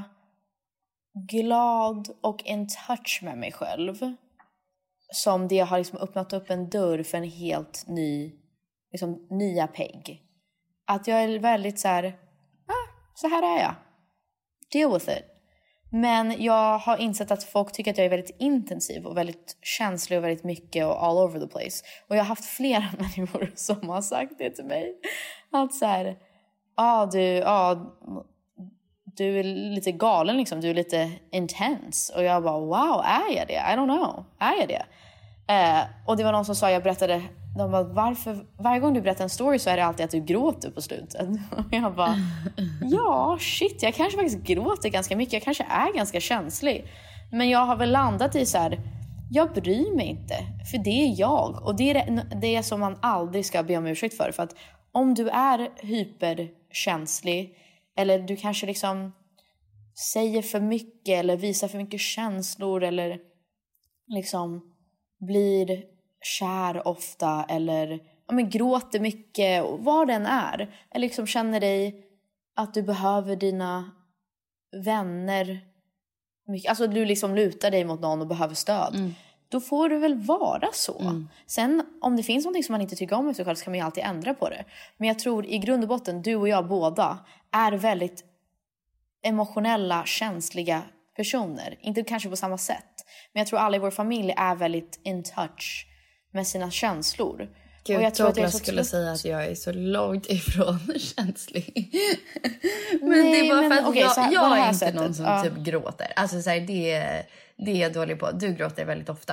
glad och in touch med mig själv. Som det har liksom öppnat upp en dörr för en helt ny, liksom nya pegg. Att jag är väldigt så här, ah, så här är jag. Deal with it. Men jag har insett att folk tycker att jag är väldigt intensiv och väldigt känslig och väldigt mycket och all over the place. Och jag har haft flera människor som har sagt det till mig. Att så här, ah, du, ah, du är lite galen liksom, du är lite intense. Och jag bara, wow, är jag det? I don't know, är jag det? Eh, och det var någon som sa, jag berättade, de bara, varför, varje gång du berättar en story så är det alltid att du gråter på slutet. Och jag bara, ja, shit, jag kanske faktiskt gråter ganska mycket. Jag kanske är ganska känslig. Men jag har väl landat i så här, jag bryr mig inte. För det är jag. Och det är det, det är som man aldrig ska be om ursäkt för. För att om du är hyperkänslig, eller du kanske liksom säger för mycket eller visar för mycket känslor, eller liksom blir kär ofta, eller ja, men gråter mycket, och vad den är, eller liksom känner dig att du behöver dina vänner mycket, alltså du liksom lutar dig mot någon och behöver stöd, mm. då får du väl vara så. Mm. Sen om det finns något som man inte tycker om i sig själv, så kan man ju alltid ändra på det. Men jag tror i grund och botten, du och jag båda är väldigt emotionella, känsliga personer. Inte kanske på samma sätt, men jag tror alla i vår familj är väldigt in touch med sina känslor. Gud, och jag tror att jag skulle trött. säga att jag är så långt ifrån känslig. Men Nej, det är bara men, för att okay, jag, så, jag är inte sättet, någon som ja. typ gråter. Alltså så här, det, det är jag dålig på. Du gråter väldigt ofta.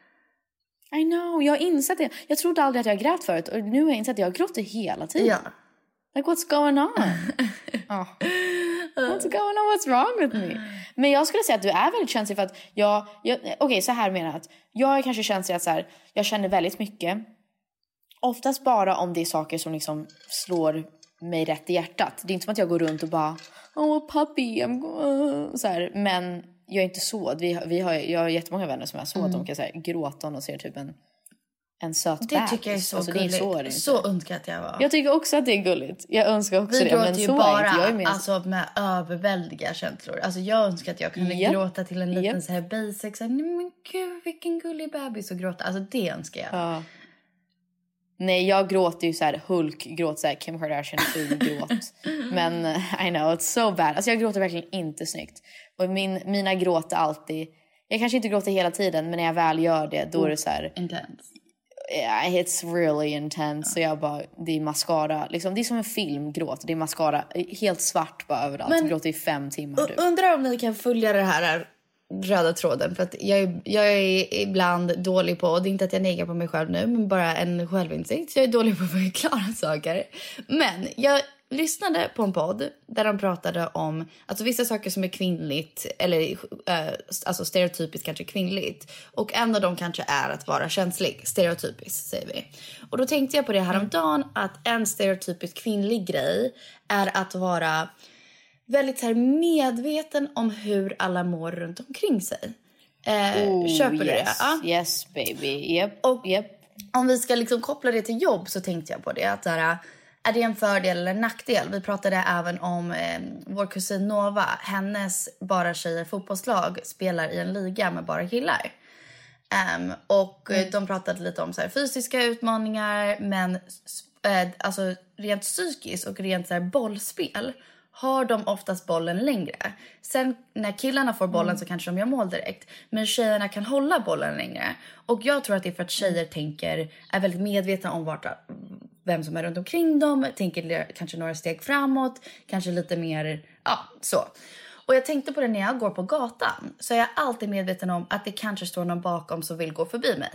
I know, jag har insett det. Jag trodde aldrig att jag grät förut. Och nu har jag insett att jag gråter hela tiden. Ja. Like, what's going on? oh. What's going on? What's wrong with me? Men jag skulle säga att du är väldigt känslig för att jag... jag Okej, okay, så här menar jag att jag är kanske känslig att så här, jag känner väldigt mycket. Oftast bara om det är saker som liksom slår mig rätt i hjärtat. Det är inte som att jag går runt och bara, oh puppy, I'm go-. Så här, men jag är inte så. Vi, vi har, jag har jättemånga vänner som är så mm. att de kan så här, gråta och ser typ en, en söt det bebis. Tycker jag är så alltså, gulligt. Det är så, så önskar att jag var. Jag tycker också att det är gulligt. Jag önskar också vi det. Vi gråter men ju så bara jag är med. Alltså, med överväldiga känslor. Alltså, jag önskar att jag kunde yep. gråta till en liten yep. så här basic. Så här, nej men gud, vilken gullig bebis, och gråta. Alltså det önskar jag. Ja. Nej, jag gråter ju så här Hulk-gråt, så här Kim Kardashian-gråt. Men I know, it's so bad. Alltså jag gråter verkligen inte snyggt. Och min, mina gråter alltid... Jag kanske inte gråter hela tiden, men när jag väl gör det, då är det så här... Intense. Yeah, it's really intense. Så jag bara, det är mascara. Liksom, det är som en filmgråt. Det är mascara, helt svart bara överallt. Men, jag gråter i fem timmar. Typ. Undrar om ni kan följa det här röda tråden. För att jag, är, jag är ibland dålig på, och det är inte att jag negar på mig själv nu, men bara en självinsikt. Så jag är dålig på att förklara saker. Men jag lyssnade på en podd där de pratade om alltså vissa saker som är kvinnligt, eller äh, alltså stereotypiskt kanske kvinnligt, och en av dem kanske är att vara känslig, stereotypiskt säger vi. Och då tänkte jag på det häromdagen, att en stereotypisk kvinnlig grej är att vara väldigt så här medveten om hur alla mår runt omkring sig. Eh, oh, köper yes, du det? Ja? Yes baby, yep. Och yep. om vi ska liksom koppla det till jobb, så tänkte jag på det, att så här, är det en fördel eller en nackdel? Vi pratade även om eh, vår kusin Nova. Hennes bara tjejer fotbollslag spelar i en liga med bara killar. Um, och mm. de pratade lite om så här, fysiska utmaningar, men eh, alltså rent psykiskt och rent så här, bollspel har de oftast bollen längre. Sen när killarna får bollen mm. så kanske de gör mål direkt. Men tjejerna kan hålla bollen längre. Och jag tror att det är för att tjejer mm. tänker, är väldigt medvetna om vart, vem som är runt omkring dem. Tänker kanske några steg framåt. Kanske lite mer, ja så. Och jag tänkte på det när jag går på gatan. Så är jag alltid medveten om att det kanske står någon bakom som vill gå förbi mig.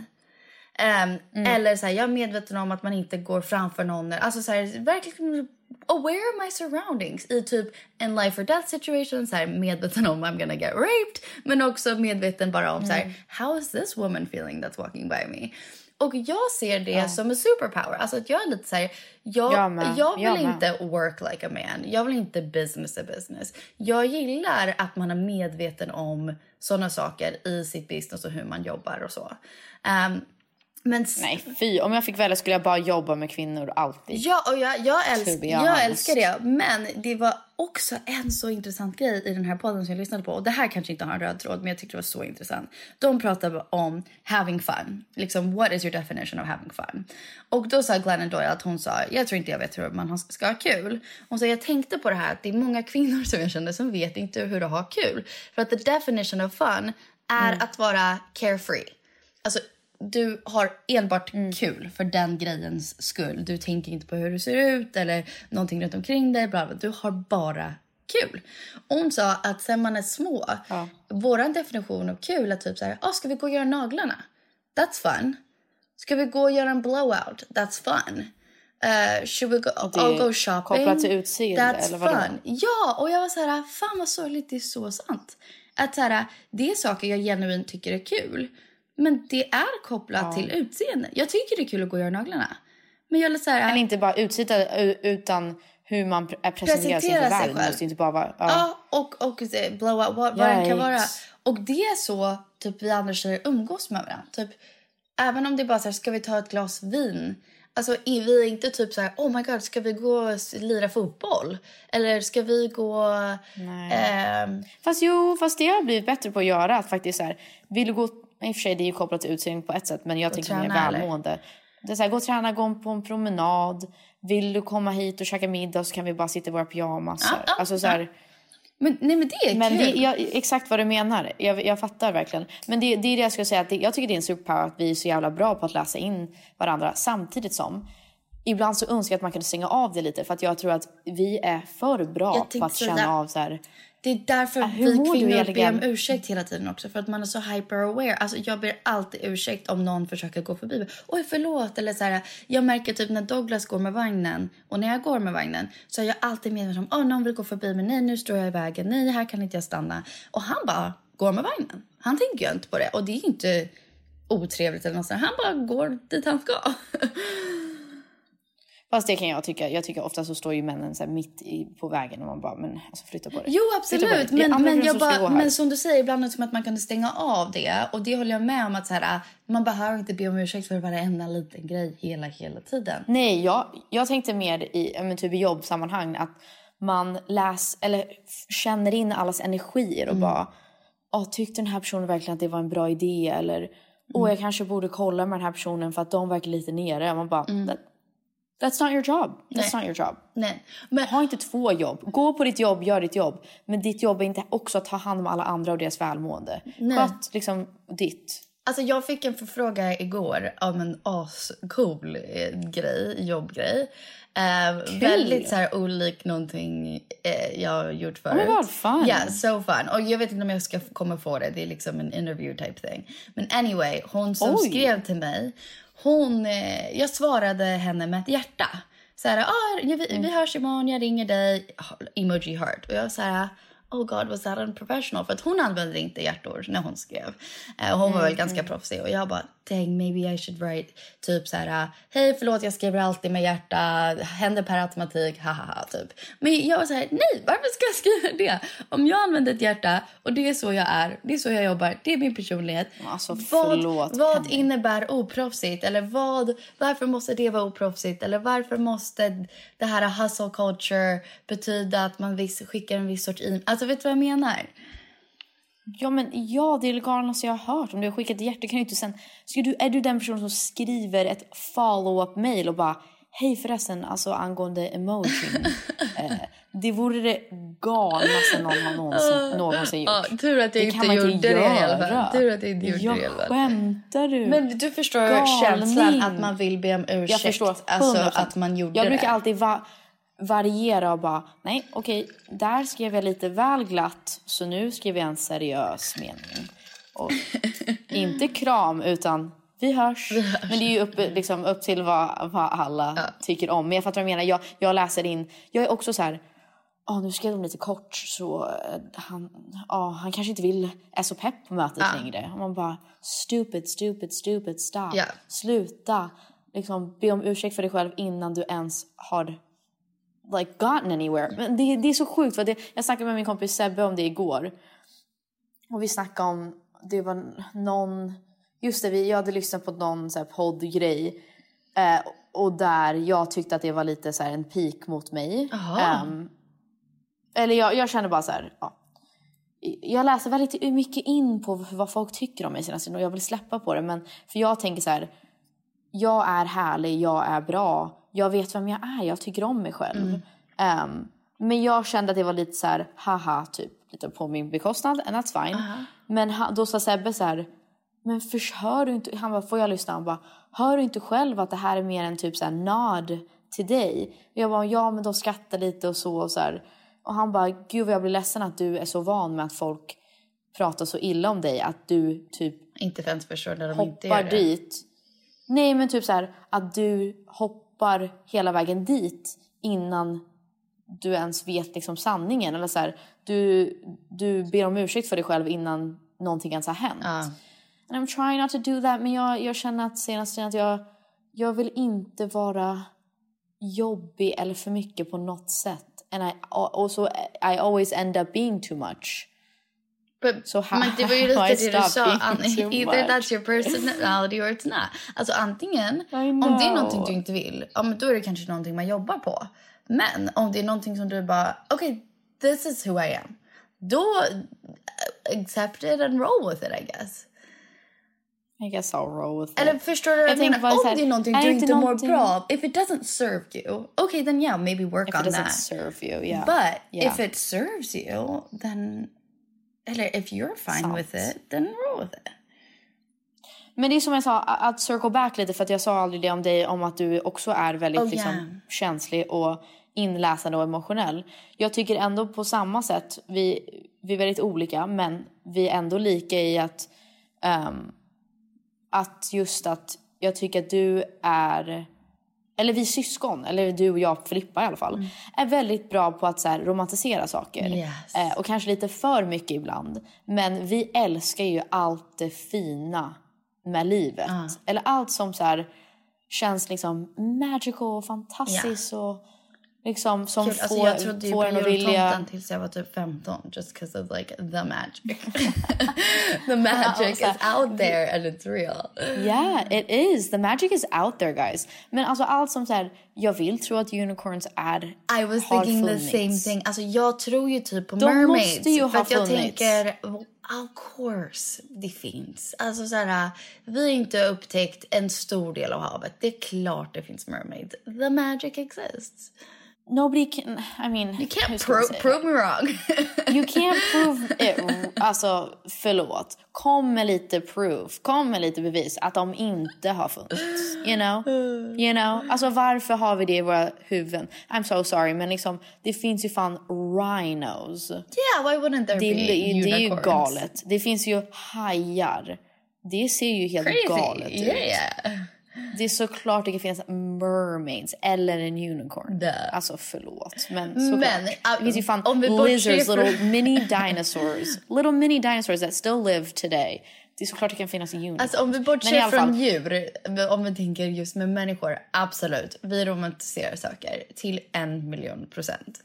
Um, mm. Eller så här, jag är medveten om att man inte går framför någon. Alltså så här, verkligen aware of my surroundings. I typ en life or death situation. Så här, medveten om I'm gonna get raped. Men också medveten bara om mm. så här, how is this woman feeling that's walking by me? Och jag ser det ja. som en superpower. Alltså att jag är lite så här, jag, jag, jag vill jag inte work like a man. Jag vill inte business a business. Jag gillar att man är medveten om sådana saker i sitt business och hur man jobbar och så. Um, Men Nej, fy. Om jag fick välja skulle jag bara jobba med kvinnor alltid. Ja, och jag, jag, älsk, jag älskar det. Men det var också en så intressant grej i den här podden som jag lyssnade på. Och det här kanske inte har en röd tråd, men jag tyckte det var så intressant. De pratade om having fun. Liksom, what is your definition of having fun? Och då sa Glennon Doyle att hon sa, jag tror inte jag vet hur man ska ha kul. Hon sa, jag tänkte på det här att det är många kvinnor som jag känner som vet inte hur att ha kul. För att the definition of fun är mm. att vara carefree. Alltså, du har enbart mm. kul för den grejens skull. Du tänker inte på hur du ser ut eller någonting runt omkring dig. Bla bla. Du har bara kul. Hon sa att sen man är små, ja. våran definition av kul är typ så här, ah, ska vi gå och göra naglarna? That's fun. Ska vi gå och göra en blowout? That's fun. Uh, should we go, I'll go shopping? Kopplat till utseende That's eller vad fun. Ja, och jag var så här, fan vad sorgligt, det är så sant. Att så här, det är saker jag genuint tycker är kul. Men det är kopplat ja. till utseende. Jag tycker det är kul att gå och göra naglarna. Men jag är så här, men inte bara utseende utan hur man är presenterad inför världen. Det måste inte bara vara... Ja, ja och, och blowout, vad, vad det kan vara. Och det är så typ vi andra tjejer umgås med varandra. Typ, även om det är bara så här, ska vi ta ett glas vin? Alltså vi är inte typ så här, oh my god, ska vi gå och lira fotboll? Eller ska vi gå... Nej. Eh, fast jo, fast det har blivit bättre på att göra. Att faktiskt så här, vill du gå... I och för sig det är ju kopplat till utseende på ett sätt. Men jag tänker mer välmående. Det är så här, gå och träna, gå på en promenad. Vill du komma hit och käka middag så kan vi bara sitta i våra pyjamas. Ja, ja, alltså så här, ja. Men, nej, men det är men kul. Det, jag, exakt vad du menar. Jag, jag fattar verkligen. Men det, det är det jag skulle säga. Att det, jag tycker det är en superpower att vi är så jävla bra på att läsa in varandra. Samtidigt som ibland så önskar jag att man kunde stänga av det lite. För att jag tror att vi är för bra på att känna där. av så här... Det är därför äh, vi kvinnor ber om ursäkt hela tiden också. För att man är så hyper-aware. Alltså jag ber alltid ursäkt om någon försöker gå förbi mig. Oj, förlåt. Eller så här, jag märker typ när Douglas går med vagnen. Och när jag går med vagnen så är jag alltid medveten om, åh, någon vill gå förbi mig. Nej, nu står jag i vägen. Nej, här kan inte jag stanna. Och han bara går med vagnen. Han tänker ju inte på det. Och det är inte otrevligt eller något sånt. Han bara går dit han ska. Fast det kan jag tycka. Jag tycker ofta så står ju männen så här mitt i, på vägen och man bara, men alltså flytta på det. Jo, absolut. Men, ja, men, jag bara, men som du säger, ibland är det som att man kan stänga av det. Och det håller jag med om att så här, man behöver inte be om ursäkt för varenda liten grej hela, hela tiden. Nej, jag, jag tänkte mer i men, typ i jobbsammanhang att man läs, eller känner in allas energier och mm. bara, åh, tyckte den här personen verkligen att det var en bra idé? Eller, mm. åh, jag kanske borde kolla med den här personen för att de verkar lite nere. Man bara, mm. that's not your job. That's Nej. not your job. Nej. Men ha inte två jobb. Gå på ditt jobb, gör ditt jobb. Men ditt jobb är inte också att ta hand om alla andra och deras välmående. Sköt liksom ditt. Alltså jag fick en förfråga igår om en ascool grej, jobbgrej. Eh, väldigt så här olik någonting eh, jag har gjort förut. Oh my god, fun. Yeah, so fun. Och jag vet inte om jag ska komma få det. Det är liksom en interview type thing. Men anyway, hon som Oj. skrev till mig. Hon, eh, jag svarade henne med ett hjärta. Så här, ah, vi, vi hörs imorgon, jag ringer dig. Emoji heart. Och jag så här, oh god, was that unprofessional? För att hon använde inte hjärtor när hon skrev. Eh, hon var mm, väl ganska mm. proffsig. Och jag bara, dang, maybe I should write typ så här, hej förlåt, jag skriver alltid med hjärta. Händer per automatik, hahaha, typ. Men jag var så här, nej, varför ska jag skriva det? Om jag använder ett hjärta och det är så jag är, det är så jag jobbar, det är min personlighet. Alltså, förlåt, vad vad innebär oproffsigt? Eller vad, varför måste det vara oproffsigt? Eller varför måste det här hustle culture betyda att man viss, skickar en viss sorts e-mail? Alltså, vet du vad jag menar? Ja, men ja, det är det galnaste jag har hört. Om du har skickat ett hjärta kan du inte sen... Ska du, är du den person som skriver ett follow-up mail och bara, hej förresten, alltså angående emojin. eh, det vore det galnaste någon har någonsin, någonsin gjort. Ja, tur att jag det inte gjorde det i alla fall. Tur att jag inte gjorde jag det i alla fall. Skämtar du? Men du förstår Galning. känslan att man vill be om ursäkt. Jag förstår. Alltså att man gjorde det. Jag brukar alltid va- variera och bara, nej okej, där skrev jag lite väl glatt. Så nu skrev jag en seriös mening. Och inte kram utan vi hörs. vi hörs. Men det är ju upp, liksom, upp till vad, vad alla ja. tycker om. Men jag fattar vad jag menar. Jag, jag läser in. Jag är också så här. Oh, nu skrev de lite kort. Så uh, han, oh, han kanske inte vill. Är så pepp på mötet ja. längre. Och man bara. Stupid, stupid, stupid. Stop. Ja. Sluta. Liksom, be om ursäkt för dig själv. Innan du ens har like, gotten anywhere. Men det, det är så sjukt. För det, jag snackade med min kompis Sebbe om det igår. Och vi snackade om. Det var någon. Just det, vi, jag hade lyssnat på någon så här poddgrej. Eh, och där jag tyckte att det var lite så här en pik mot mig. Um, eller jag, jag kände bara så här. Ja. Jag läser väldigt mycket in på vad folk tycker om mig senaste tiden. Och jag vill släppa på det. Men för jag tänker så här. Jag är härlig, jag är bra. Jag vet vem jag är, jag tycker om mig själv. Mm. Um, men jag kände att det var lite så här. Haha, typ lite på min bekostnad. And that's fine. Uh-huh. Men han, då sa Sebbe så här. Men för, hör du inte, han bara, får jag lyssna? Han bara, hör du inte själv att det här är mer en typ så här nod till dig? Och jag bara, ja men de skrattar lite och så och så här. Och han bara, gud vad jag blir ledsen att du är så van med att folk pratar så illa om dig. Att du typ inte ens förstår när de hoppar inte gör det. dit. Nej men typ så här, att du hoppar hela vägen dit innan du ens vet liksom sanningen. Eller så här, du, du ber om ursäkt för dig själv innan någonting ens har hänt. Ja. And I'm trying not to do that. Men jag, jag känner att senast att jag, jag vill inte vara jobbig eller för mycket på något sätt. And I also I always end up being too much. But, so how, men det var ju lite det du sa. Either that's your personality or it's not. Alltså antingen, om det är någonting du inte vill, ja, men då är det kanske någonting man jobbar på. Men om det är någonting som du bara, okay, this is who I am. Då accept it and roll with it, I guess. I guess I'll roll with it. Eller förstår du vad jag menar? Om det är någonting du inte mår bra. If it doesn't serve you, okay, then yeah, maybe work if on it doesn't that. serve you, yeah. But yeah. if it serves you, then, eller if you're fine Sant. with it, then roll with it. Men det är som jag sa, att circle back lite, för att jag sa aldrig det om dig, om att du också är väldigt oh, liksom, yeah. känslig och inläsande och emotionell. Jag tycker ändå på samma sätt, vi, vi är väldigt olika, men vi är ändå lika i att um, att just att jag tycker att du är, eller vi syskon, eller du och jag, Filippa i alla fall, mm. är väldigt bra på att så här, romantisera saker. Yes. Eh, och kanske lite för mycket ibland. Men vi älskar ju allt det fina med livet. Uh. Eller allt som så här, känns liksom magical och fantastiskt. Yeah. Och liksom som Kul. får, alltså, jag trodde ju får på en att vilja... tills jag var typ femton. Just because of like the magic. The magic is out there and it's real. Yeah, it is. The magic is out there, guys. Men alltså allt som så här, jag vill tro att unicorns är I was thinking funnits. the same thing. Alltså jag tror ju typ på De mermaids. måste ju ha för att jag funnits. tänker, of course det finns. Alltså så här, vi har inte upptäckt en stor del av havet. Det är klart det finns mermaids. The magic exists. Nobody can, I mean... You can't pro- prove me wrong. You can't prove it. Alltså, förlåt. Kom med lite proof. Kom med lite bevis att de inte har funnits. You know? You know? Alltså, varför har vi det i våra huvuden? I'm so sorry, men liksom, det finns ju fan rhinos. Yeah, why wouldn't there det, be det, unicorns? Det är ju galet. Det finns ju hajar. Det ser ju helt Crazy. galet ut. Yeah. Det är såklart det kan finnas mermaids eller en unicorn. Duh. Alltså förlåt. Men såklart. Men, uh, det finns ju fan om vi lizards, för... little mini dinosaurs. Little mini dinosaurs that still live today. Det är såklart det kan finnas unicorn. Alltså om vi bortser fall... från djur, om vi tänker just med människor, absolut. Vi romantiserar saker till en miljon procent.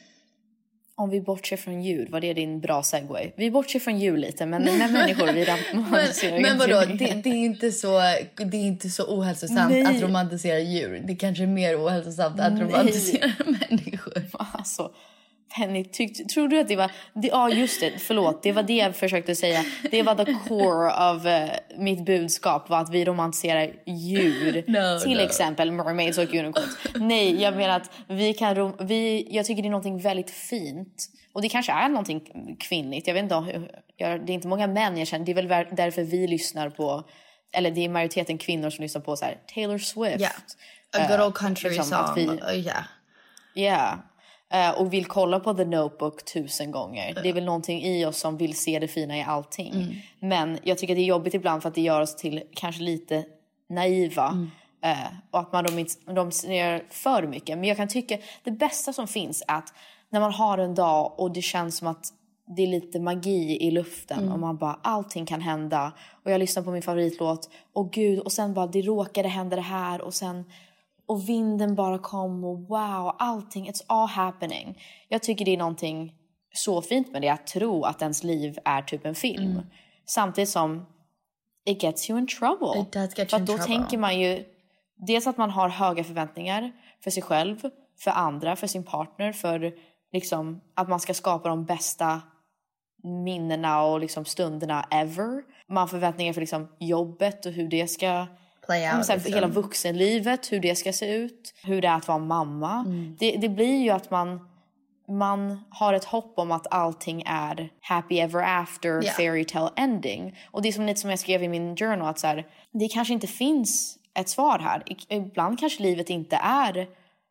Om vi bortser från djur, var det din bra segway? Vi bortser från djur lite, men med människor vi romantiserar. Men, men vadå, det, det, är inte så, det är inte så ohälsosamt Nej. att romantisera djur. Det är kanske är mer ohälsosamt att Nej. romantisera människor. Alltså, Henny, tyckte, tror du att det var... Det, ja, just det. Förlåt. Det var det jag försökte säga. Det var the core av uh, mitt budskap. Var att vi romantiserar djur. No, till no. exempel mermaids och unicorns. Nej, jag menar att vi kan... Vi, jag tycker det är någonting väldigt fint. Och det kanske är någonting kvinnligt. Jag vet inte. Hur, jag, det är inte många män jag känner. Det är väl därför vi lyssnar på... Eller det är majoriteten kvinnor som lyssnar på så här, Taylor Swift. Yeah. A good old country uh, liksom, song. Vi, uh, yeah. Yeah. Uh, och vill kolla på The Notebook tusen gånger. Uh. Det är väl någonting i oss som vill se det fina i allting. Mm. Men jag tycker att det är jobbigt ibland för att det gör oss till kanske lite naiva. Mm. Uh, och att man de, de ser för mycket. Men jag kan tycka det bästa som finns är att när man har en dag och det känns som att det är lite magi i luften. Mm. Och man bara, allting kan hända. Och jag lyssnar på min favoritlåt. Och gud, och sen bara, det råkade hända det här. Och sen, och vinden bara kom. Och wow, allting, it's all happening. Jag tycker det är någonting så fint med det. Att tro att ens liv är typ en film. Mm. Samtidigt som it gets you in trouble. It does get För you in då trouble. tänker man ju, dels att man har höga förväntningar för sig själv. För andra, för sin partner. För liksom att man ska skapa de bästa minnena och liksom stunderna ever. Man har förväntningar för liksom jobbet och hur det ska play out, för liksom. Hela vuxenlivet, hur det ska se ut, hur det är att vara mamma. Mm. Det, det blir ju att man man har ett hopp om att allting är happy ever after, yeah. fairy tale ending. Och det är som lite som jag skrev i min journal att så här, det kanske inte finns ett svar här. Ibland kanske livet inte är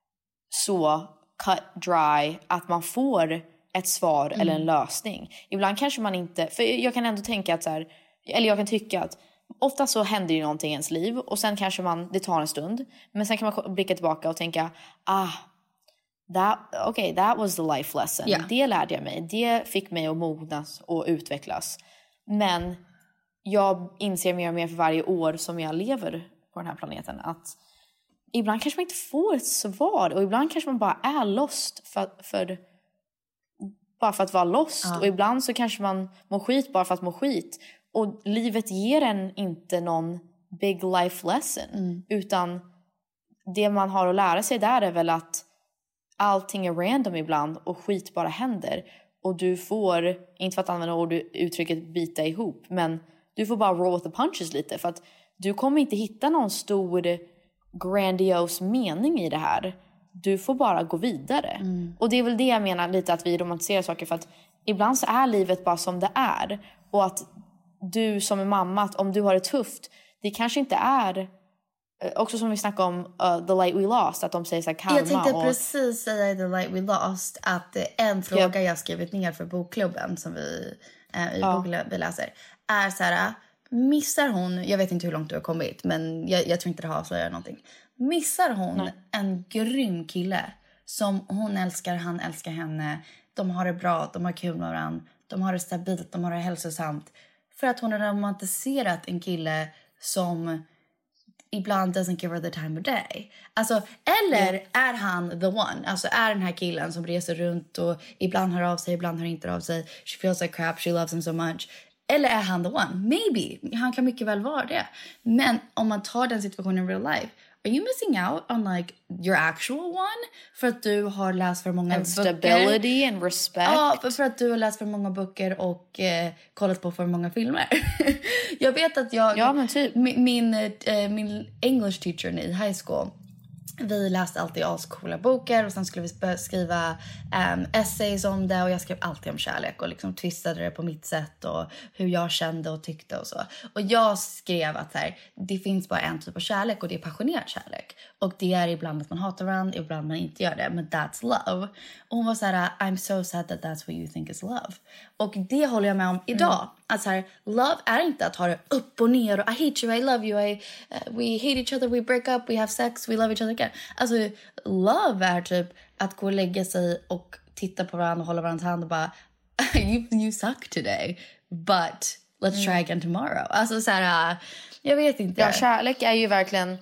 så cut dry att man får ett svar mm. eller en lösning. Ibland kanske man inte... För jag kan ändå tänka att så här... Eller jag kan tycka att ofta så händer ju någonting i ens liv. Och sen kanske man... Det tar en stund. Men sen kan man blicka tillbaka och tänka... Ah, that, okay, that was the life lesson. Yeah. Det lärde jag mig. Det fick mig att mognas och utvecklas. Men jag inser mer och mer för varje år som jag lever på den här planeten att ibland kanske man inte får ett svar. Och ibland kanske man bara är lost för... för bara för att vara lost. Ja. Och ibland så kanske man mår skit bara för att må skit. Och livet ger en inte någon big life lesson. Mm. Utan det man har att lära sig där är väl att allting är random ibland. Och skit bara händer. Och du får, inte för att använda ord, uttrycket bita ihop. Men du får bara roll with the punches lite. För att du kommer inte hitta någon stor grandios mening i det här. Du får bara gå vidare. Mm. Och det är väl det jag menar lite att vi romantiserar saker. För att ibland så är livet bara som det är. Och att du som är mamma, att om du har det tufft. Det kanske inte är... Också som vi snackade om uh, The Light We Lost. Att de säger så här karma. Jag tänkte och... precis säga i The Light We Lost. Att en fråga yep. jag skrivit ner för bokklubben. Som vi, äh, i ja. boken vi läser. Är så här... Missar hon... Jag vet inte hur långt du har kommit. Men jag, jag tror inte det har avslöjat någonting. Missar hon Nej. en grym kille som hon älskar, han älskar henne. De har det bra, de har kul med varandra. De har det stabilt, de har det hälsosamt. För att hon har romantiserat en kille som ibland doesn't give her the time of day. Alltså, eller yeah. är han the one? Alltså är den här killen som reser runt och ibland hör av sig, ibland hör inte av sig. She feels like crap, she loves him so much. Eller är han the one? Maybe. Han kan mycket väl vara det. Men om man tar den situationen in real life, are you missing out on like your actual one? För att du har läst för många and böcker. Stability and respect. Ja, för, för att du har läst för många böcker och eh, kollat på för många filmer. Jag vet att jag... Ja, men typ. Min, min, eh, min English teacher i high school... Vi läste alltid ascoola böcker och sen skulle vi skriva um, essays om det. Och jag skrev alltid om kärlek och liksom twistade det på mitt sätt och hur jag kände och tyckte och så. Och jag skrev att så här, det finns bara en typ av kärlek och det är passionerad kärlek. Och det är ibland att man hatar varandra, ibland man inte gör det. Men that's love. Och hon var så här, I'm so sad that that's what you think is love. Och det håller jag med om idag. Mm. Att så här, love är inte att ha det upp och ner och I hate you, I love you, I, uh, we hate each other, we break up, we have sex, we love each other again. Alltså, love är typ att gå och lägga sig och titta på varandra och hålla varandras hand och bara you, you suck today, but let's mm. try again tomorrow. Alltså så här, uh, jag vet inte. Ja, kärlek är ju verkligen...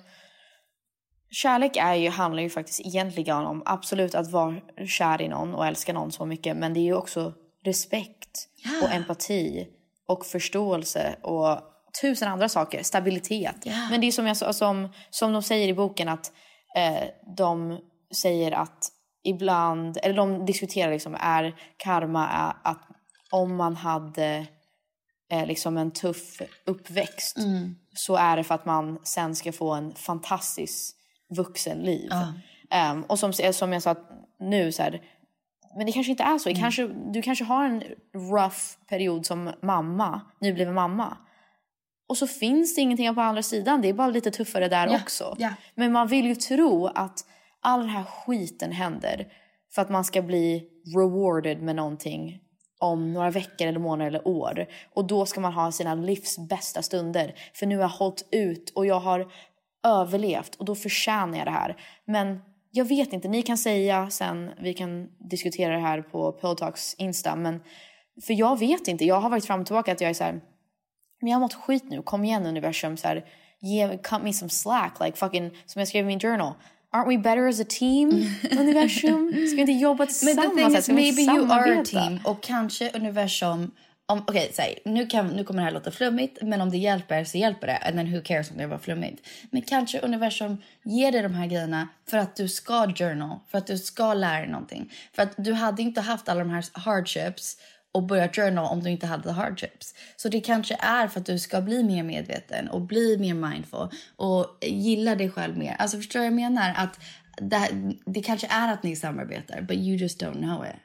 Kärlek är ju, handlar ju faktiskt egentligen om absolut att vara kär i någon och älska någon så mycket. Men det är ju också respekt yeah. och empati och förståelse och tusen andra saker. Stabilitet. Yeah. Men det är som, jag, som, som de säger i boken att eh, de säger att ibland, eller de diskuterar liksom, är karma är att om man hade eh, liksom en tuff uppväxt mm. så är det för att man sen ska få en fantastisk vuxenliv. Uh. Um, och som, som jag sa nu så här, men det kanske inte är så. Mm. Kanske, du kanske har en rough period som mamma, nybliven mamma. Och så finns det ingenting på andra sidan. Det är bara lite tuffare där ja. också. Ja. Men man vill ju tro att all den här skiten händer för att man ska bli rewarded med någonting om några veckor eller månader eller år. Och då ska man ha sina livs bästa stunder. För nu har jag hållit ut och jag har överlevt och då förtjänar jag det här. Men jag vet inte, ni kan säga sen, vi kan diskutera det här på Pillow Talks Insta. Men för jag vet inte, jag har varit fram och tillbaka att jag är så här, men jag har mått skit nu, kom igen universum så här, yeah, cut me some slack, like fucking, som jag skrev i min journal. Aren't we better as a team, universum? Ska vi inte jobba tillsammans? Men the thing is, maybe you are a team. Och kanske universum, okej, okay, säg, nu, kan, nu kommer det här låta flummigt, men om det hjälper så hjälper det. And then who cares om det var flummigt. Men kanske universum ger dig de här grejerna för att du ska journal, för att du ska lära dig någonting. För att du hade inte haft alla de här hardships och börja journal om du inte hade hardships. Så det kanske är för att du ska bli mer medveten och bli mer mindful och gilla dig själv mer. Alltså förstår jag menar att det, det kanske är att ni samarbetar, but you just don't know it.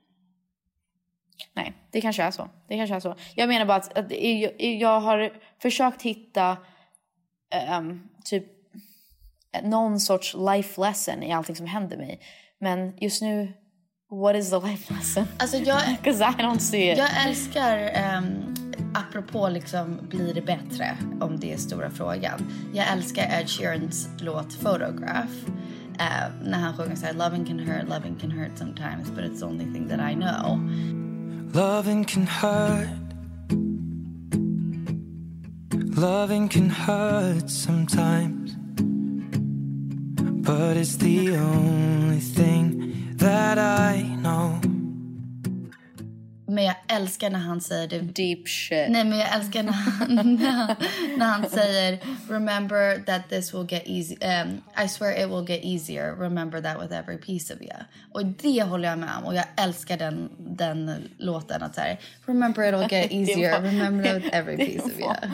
Nej, det kanske är så. Det kanske är så. Jag menar bara att, att jag har försökt hitta um, typ någon sorts life lesson i allting som händer mig. Men just nu, what is the life lesson? Alltså jag, Because I don't see it. Jag älskar, um, apropå liksom blir det bättre om det är stora frågan. Jag älskar Ed Sheerans låt Photograph. Uh, när han sjunger så här, loving can hurt, loving can hurt sometimes, but it's the only thing that I know. Loving can hurt. Loving can hurt sometimes, but it's the only thing that I know. Men jag älskar när han säger det. Deep shit. Nej, men jag älskar när han, när han, när han säger remember that this will get easy. Um, I swear it will get easier. Remember that with every piece of you. Och det håller jag med om. Och jag älskar den, den låten. Att säga remember it will get easier. Remember that with every piece of you.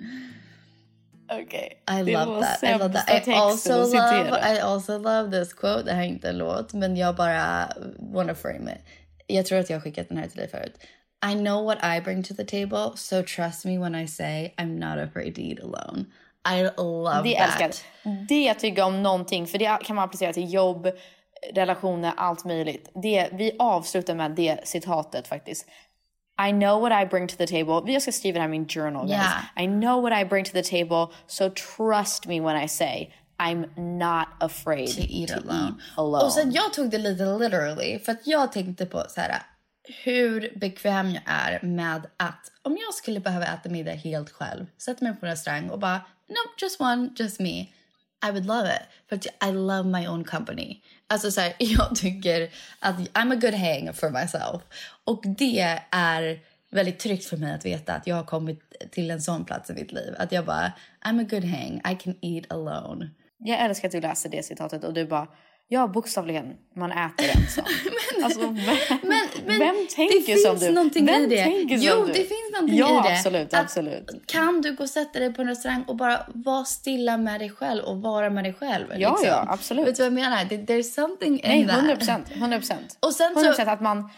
Okay. I love that. I love that. I also love, I also love this quote. Det här är inte en låt, men jag bara wanna frame it. Jag tror att jag har skickat den här till dig förut. I know what I bring to the table, so trust me when I say I'm not afraid to eat alone. I love det that. Älskar. Det jag tycker om någonting, för det kan man applicera till jobb, relationer, allt möjligt. Det, vi avslutar med det citatet faktiskt. I know what I bring to the table. Vi ska skriva det här i min journal. Yeah. I know what I bring to the table, so trust me when I say I'm not afraid to eat, to alone. eat alone. Och sen jag tog det lite literally, för att jag tänkte på så här, hur bekväm jag är med att om jag skulle behöva äta middag helt själv, sätta mig på en restaurang och bara no, just one, just me, I would love it. För att I love my own company. Alltså så här, jag tycker att I'm a good hang for myself. Och det är väldigt tryggt för mig att veta att jag har kommit till en sån plats i mitt liv. Att jag bara, I'm a good hang, I can eat alone. Jag älskar att du läser det citatet och du bara, ja, bokstavligen, man äter ensam. men, alltså, vem, men, men vem tänker som du? Det finns någonting vem i det. Jo, det du? finns någonting ja, i det. absolut, absolut. Att, kan du gå och sätta dig på en restaurang och bara vara stilla med dig själv och vara med dig själv? Ja, liksom. ja, absolut. Vet du vad jag menar? There's something in Nej, that. hundra procent, hundra procent. Och sen hundra procent så... att man...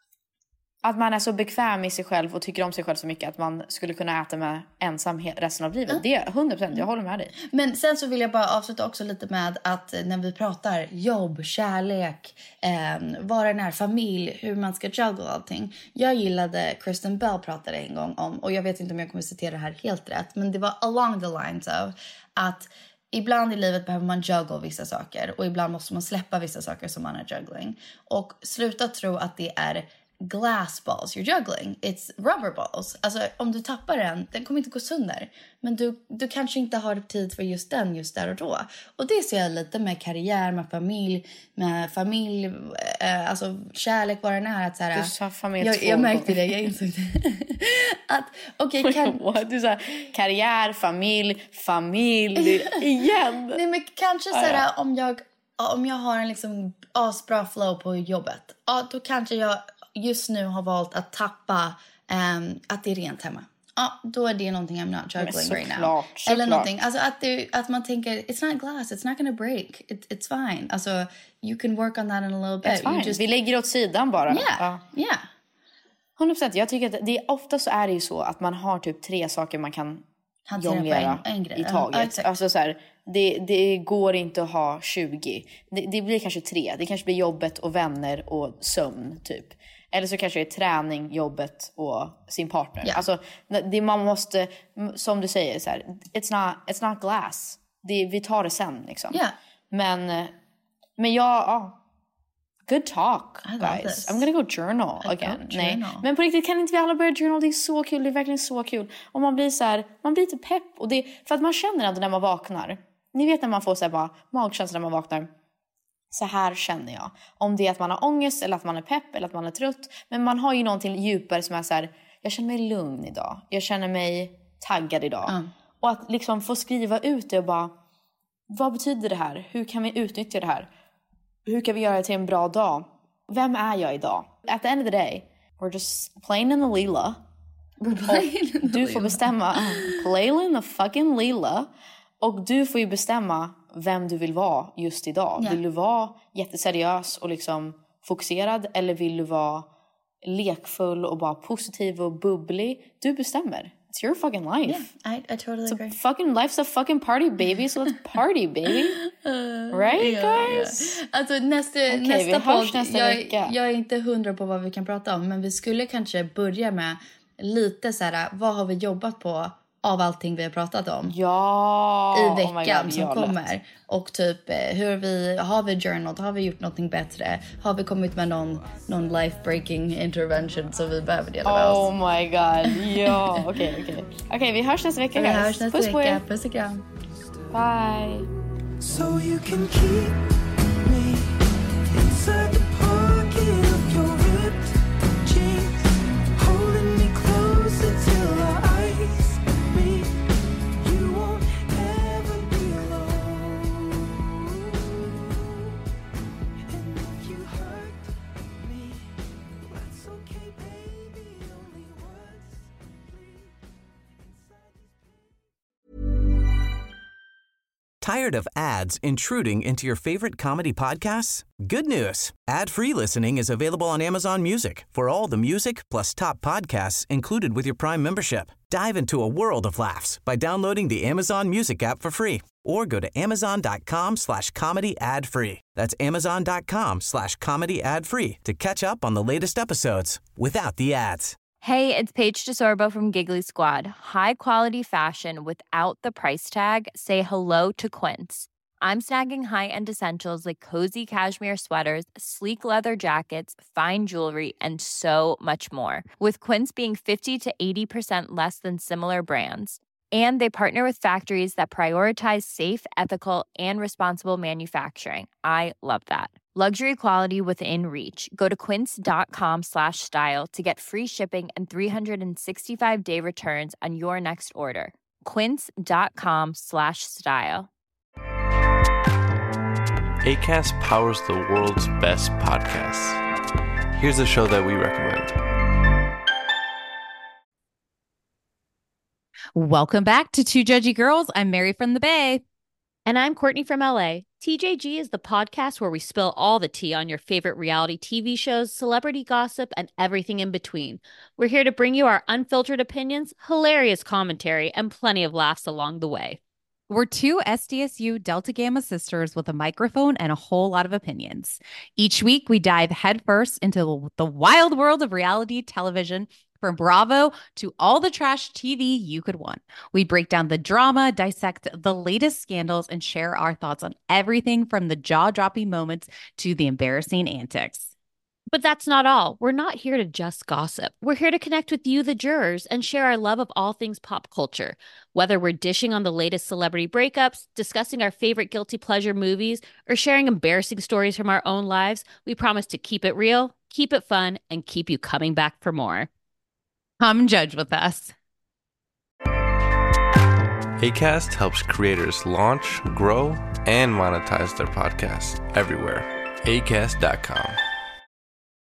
Att man är så bekväm i sig själv och tycker om sig själv så mycket att man skulle kunna äta med ensam resten av livet. Mm. Det är hundra procent, jag håller med dig. Men sen så vill jag bara avsluta också lite med att när vi pratar jobb, kärlek, eh, vad den är, familj, hur man ska juggle allting. Jag gillade Kristen Bell pratade en gång om, och jag vet inte om jag kommer citera det här helt rätt, men det var along the lines of att ibland i livet behöver man juggle vissa saker och ibland måste man släppa vissa saker som man är juggling. Och sluta tro att det är glass balls you're juggling. It's rubber balls. Alltså om du tappar den, den kommer inte gå sönder. Men du, du kanske inte har tid för just den just där och då. Och det ser jag lite med karriär, med familj, med familj, eh, alltså kärlek, vad den är. Att så här, du sa familj jag, jag märkte det, jag insåg det. Att, okej, okay, kan... Du sa karriär, familj, familj, igen. Nej, men kanske så här, om jag om jag har en liksom asbra flow på jobbet, ja, då kanske jag just nu har valt att tappa um, att det är rent hemma. Ja, då är det någonting I'm not juggling right now. Klart, så Eller klart. någonting, alltså att, det, att man tänker, it's not glass, it's not gonna break, it, it's fine. Alltså, you can work on that in a little bit. It's fine. You just... Vi lägger åt sidan bara. Yeah, ja. yeah. hundra procent. Jag tycker att det är, ofta så är det ju så att man har typ tre saker man kan Hantera jonglera på en, en grej. i taget. Ja, alltså så här, det, det går inte att ha tjugo. Det, det blir kanske tre. Det kanske blir jobbet och vänner och sömn typ. Eller så kanske det är träning, jobbet och sin partner. Yeah. Alltså, det, man måste, som du säger, så här, it's, not, it's not glass. Det, vi tar det sen liksom. Yeah. Men, men jag, ja. Good talk, I love guys. this. I'm gonna go journal I again. love Nej. journal. Men på riktigt, kan inte vi alla börja journal? Det är så kul, det är verkligen så kul. Och man blir så här, man blir lite pepp. Och det, för att man känner ändå när man vaknar. Ni vet när man får så här bara magkänsla när man vaknar. Så här känner jag. Om det är att man har ångest eller att man är pepp eller att man är trött. Men man har ju någonting djupare som är så här, jag känner mig lugn idag. Jag känner mig taggad idag. Mm. Och att liksom få skriva ut det och bara, vad betyder det här? Hur kan vi utnyttja det här? Hur kan vi göra det till en bra dag? Vem är jag idag? At the end of the day, we're just playing in the lila. Och du får bestämma, playing in the fucking lila. Och du får ju bestämma vem du vill vara just idag. Yeah. Vill du vara jätteseriös och liksom fokuserad? Eller vill du vara lekfull och bara positiv och bubblig? Du bestämmer. It's your fucking life. Yeah, I, I totally it's agree. A fucking life's a fucking party, baby. So let's party, baby. Right, yeah, guys? Yeah. Alltså nästa, okay, nästa vi hörs podd, nästa jag, vecka. jag är inte hundra på vad vi kan prata om. Men vi skulle kanske börja med lite så här, vad har vi jobbat på av allting vi har pratat om ja, i oh veckan God, som kommer. Lätt. Och typ hur vi, har vi journal, har vi gjort någonting bättre? Har vi kommit med någon, någon life-breaking intervention som vi behöver dela med oss? Oh my God, ja, okej, okay, okej. Okay. Okej, okay, vi hörs nästa vecka. Vi guys. hörs nästa Puss vecka, puss och kram. Bye. So you can keep me inside the pocket of your ripped jeans, holding me close until our eyes meet. You won't ever be alone. And if you hurt me, that's okay, baby. Only once, Tired of ads intruding into your favorite comedy podcasts? Good news. Ad-free listening is available on Amazon Music for all the music plus top podcasts included with your Prime membership. Dive into a world of laughs by downloading the Amazon Music app for free or go to amazon.com slash comedy ad free. That's amazon.com slash comedy ad free to catch up on the latest episodes without the ads. Hey, it's Paige DeSorbo from Giggly Squad. High quality fashion without the price tag. Say hello to Quince. I'm snagging high-end essentials like cozy cashmere sweaters, sleek leather jackets, fine jewelry, and so much more. With Quince being fifty to eighty percent less than similar brands. And they partner with factories that prioritize safe, ethical, and responsible manufacturing. I love that. Luxury quality within reach. Go to quince.com slash style to get free shipping and three sixty-five day returns on your next order. Quince.com slash style. Acast powers the world's best podcasts. Here's a show that we recommend. Welcome back to Two Judgy Girls. I'm Mary from the Bay. And I'm Courtney from L A. T J G is the podcast where we spill all the tea on your favorite reality T V shows, celebrity gossip, and everything in between. We're here to bring you our unfiltered opinions, hilarious commentary, and plenty of laughs along the way. We're two S D S U Delta Gamma sisters with a microphone and a whole lot of opinions. Each week, we dive headfirst into the wild world of reality television, from Bravo to all the trash T V you could want. We break down the drama, dissect the latest scandals, and share our thoughts on everything from the jaw-dropping moments to the embarrassing antics. But that's not all. We're not here to just gossip. We're here to connect with you, the jurors, and share our love of all things pop culture. Whether we're dishing on the latest celebrity breakups, discussing our favorite guilty pleasure movies, or sharing embarrassing stories from our own lives, we promise to keep it real, keep it fun, and keep you coming back for more. Come judge with us. Acast helps creators launch, grow, and monetize their podcasts everywhere. acast dot com.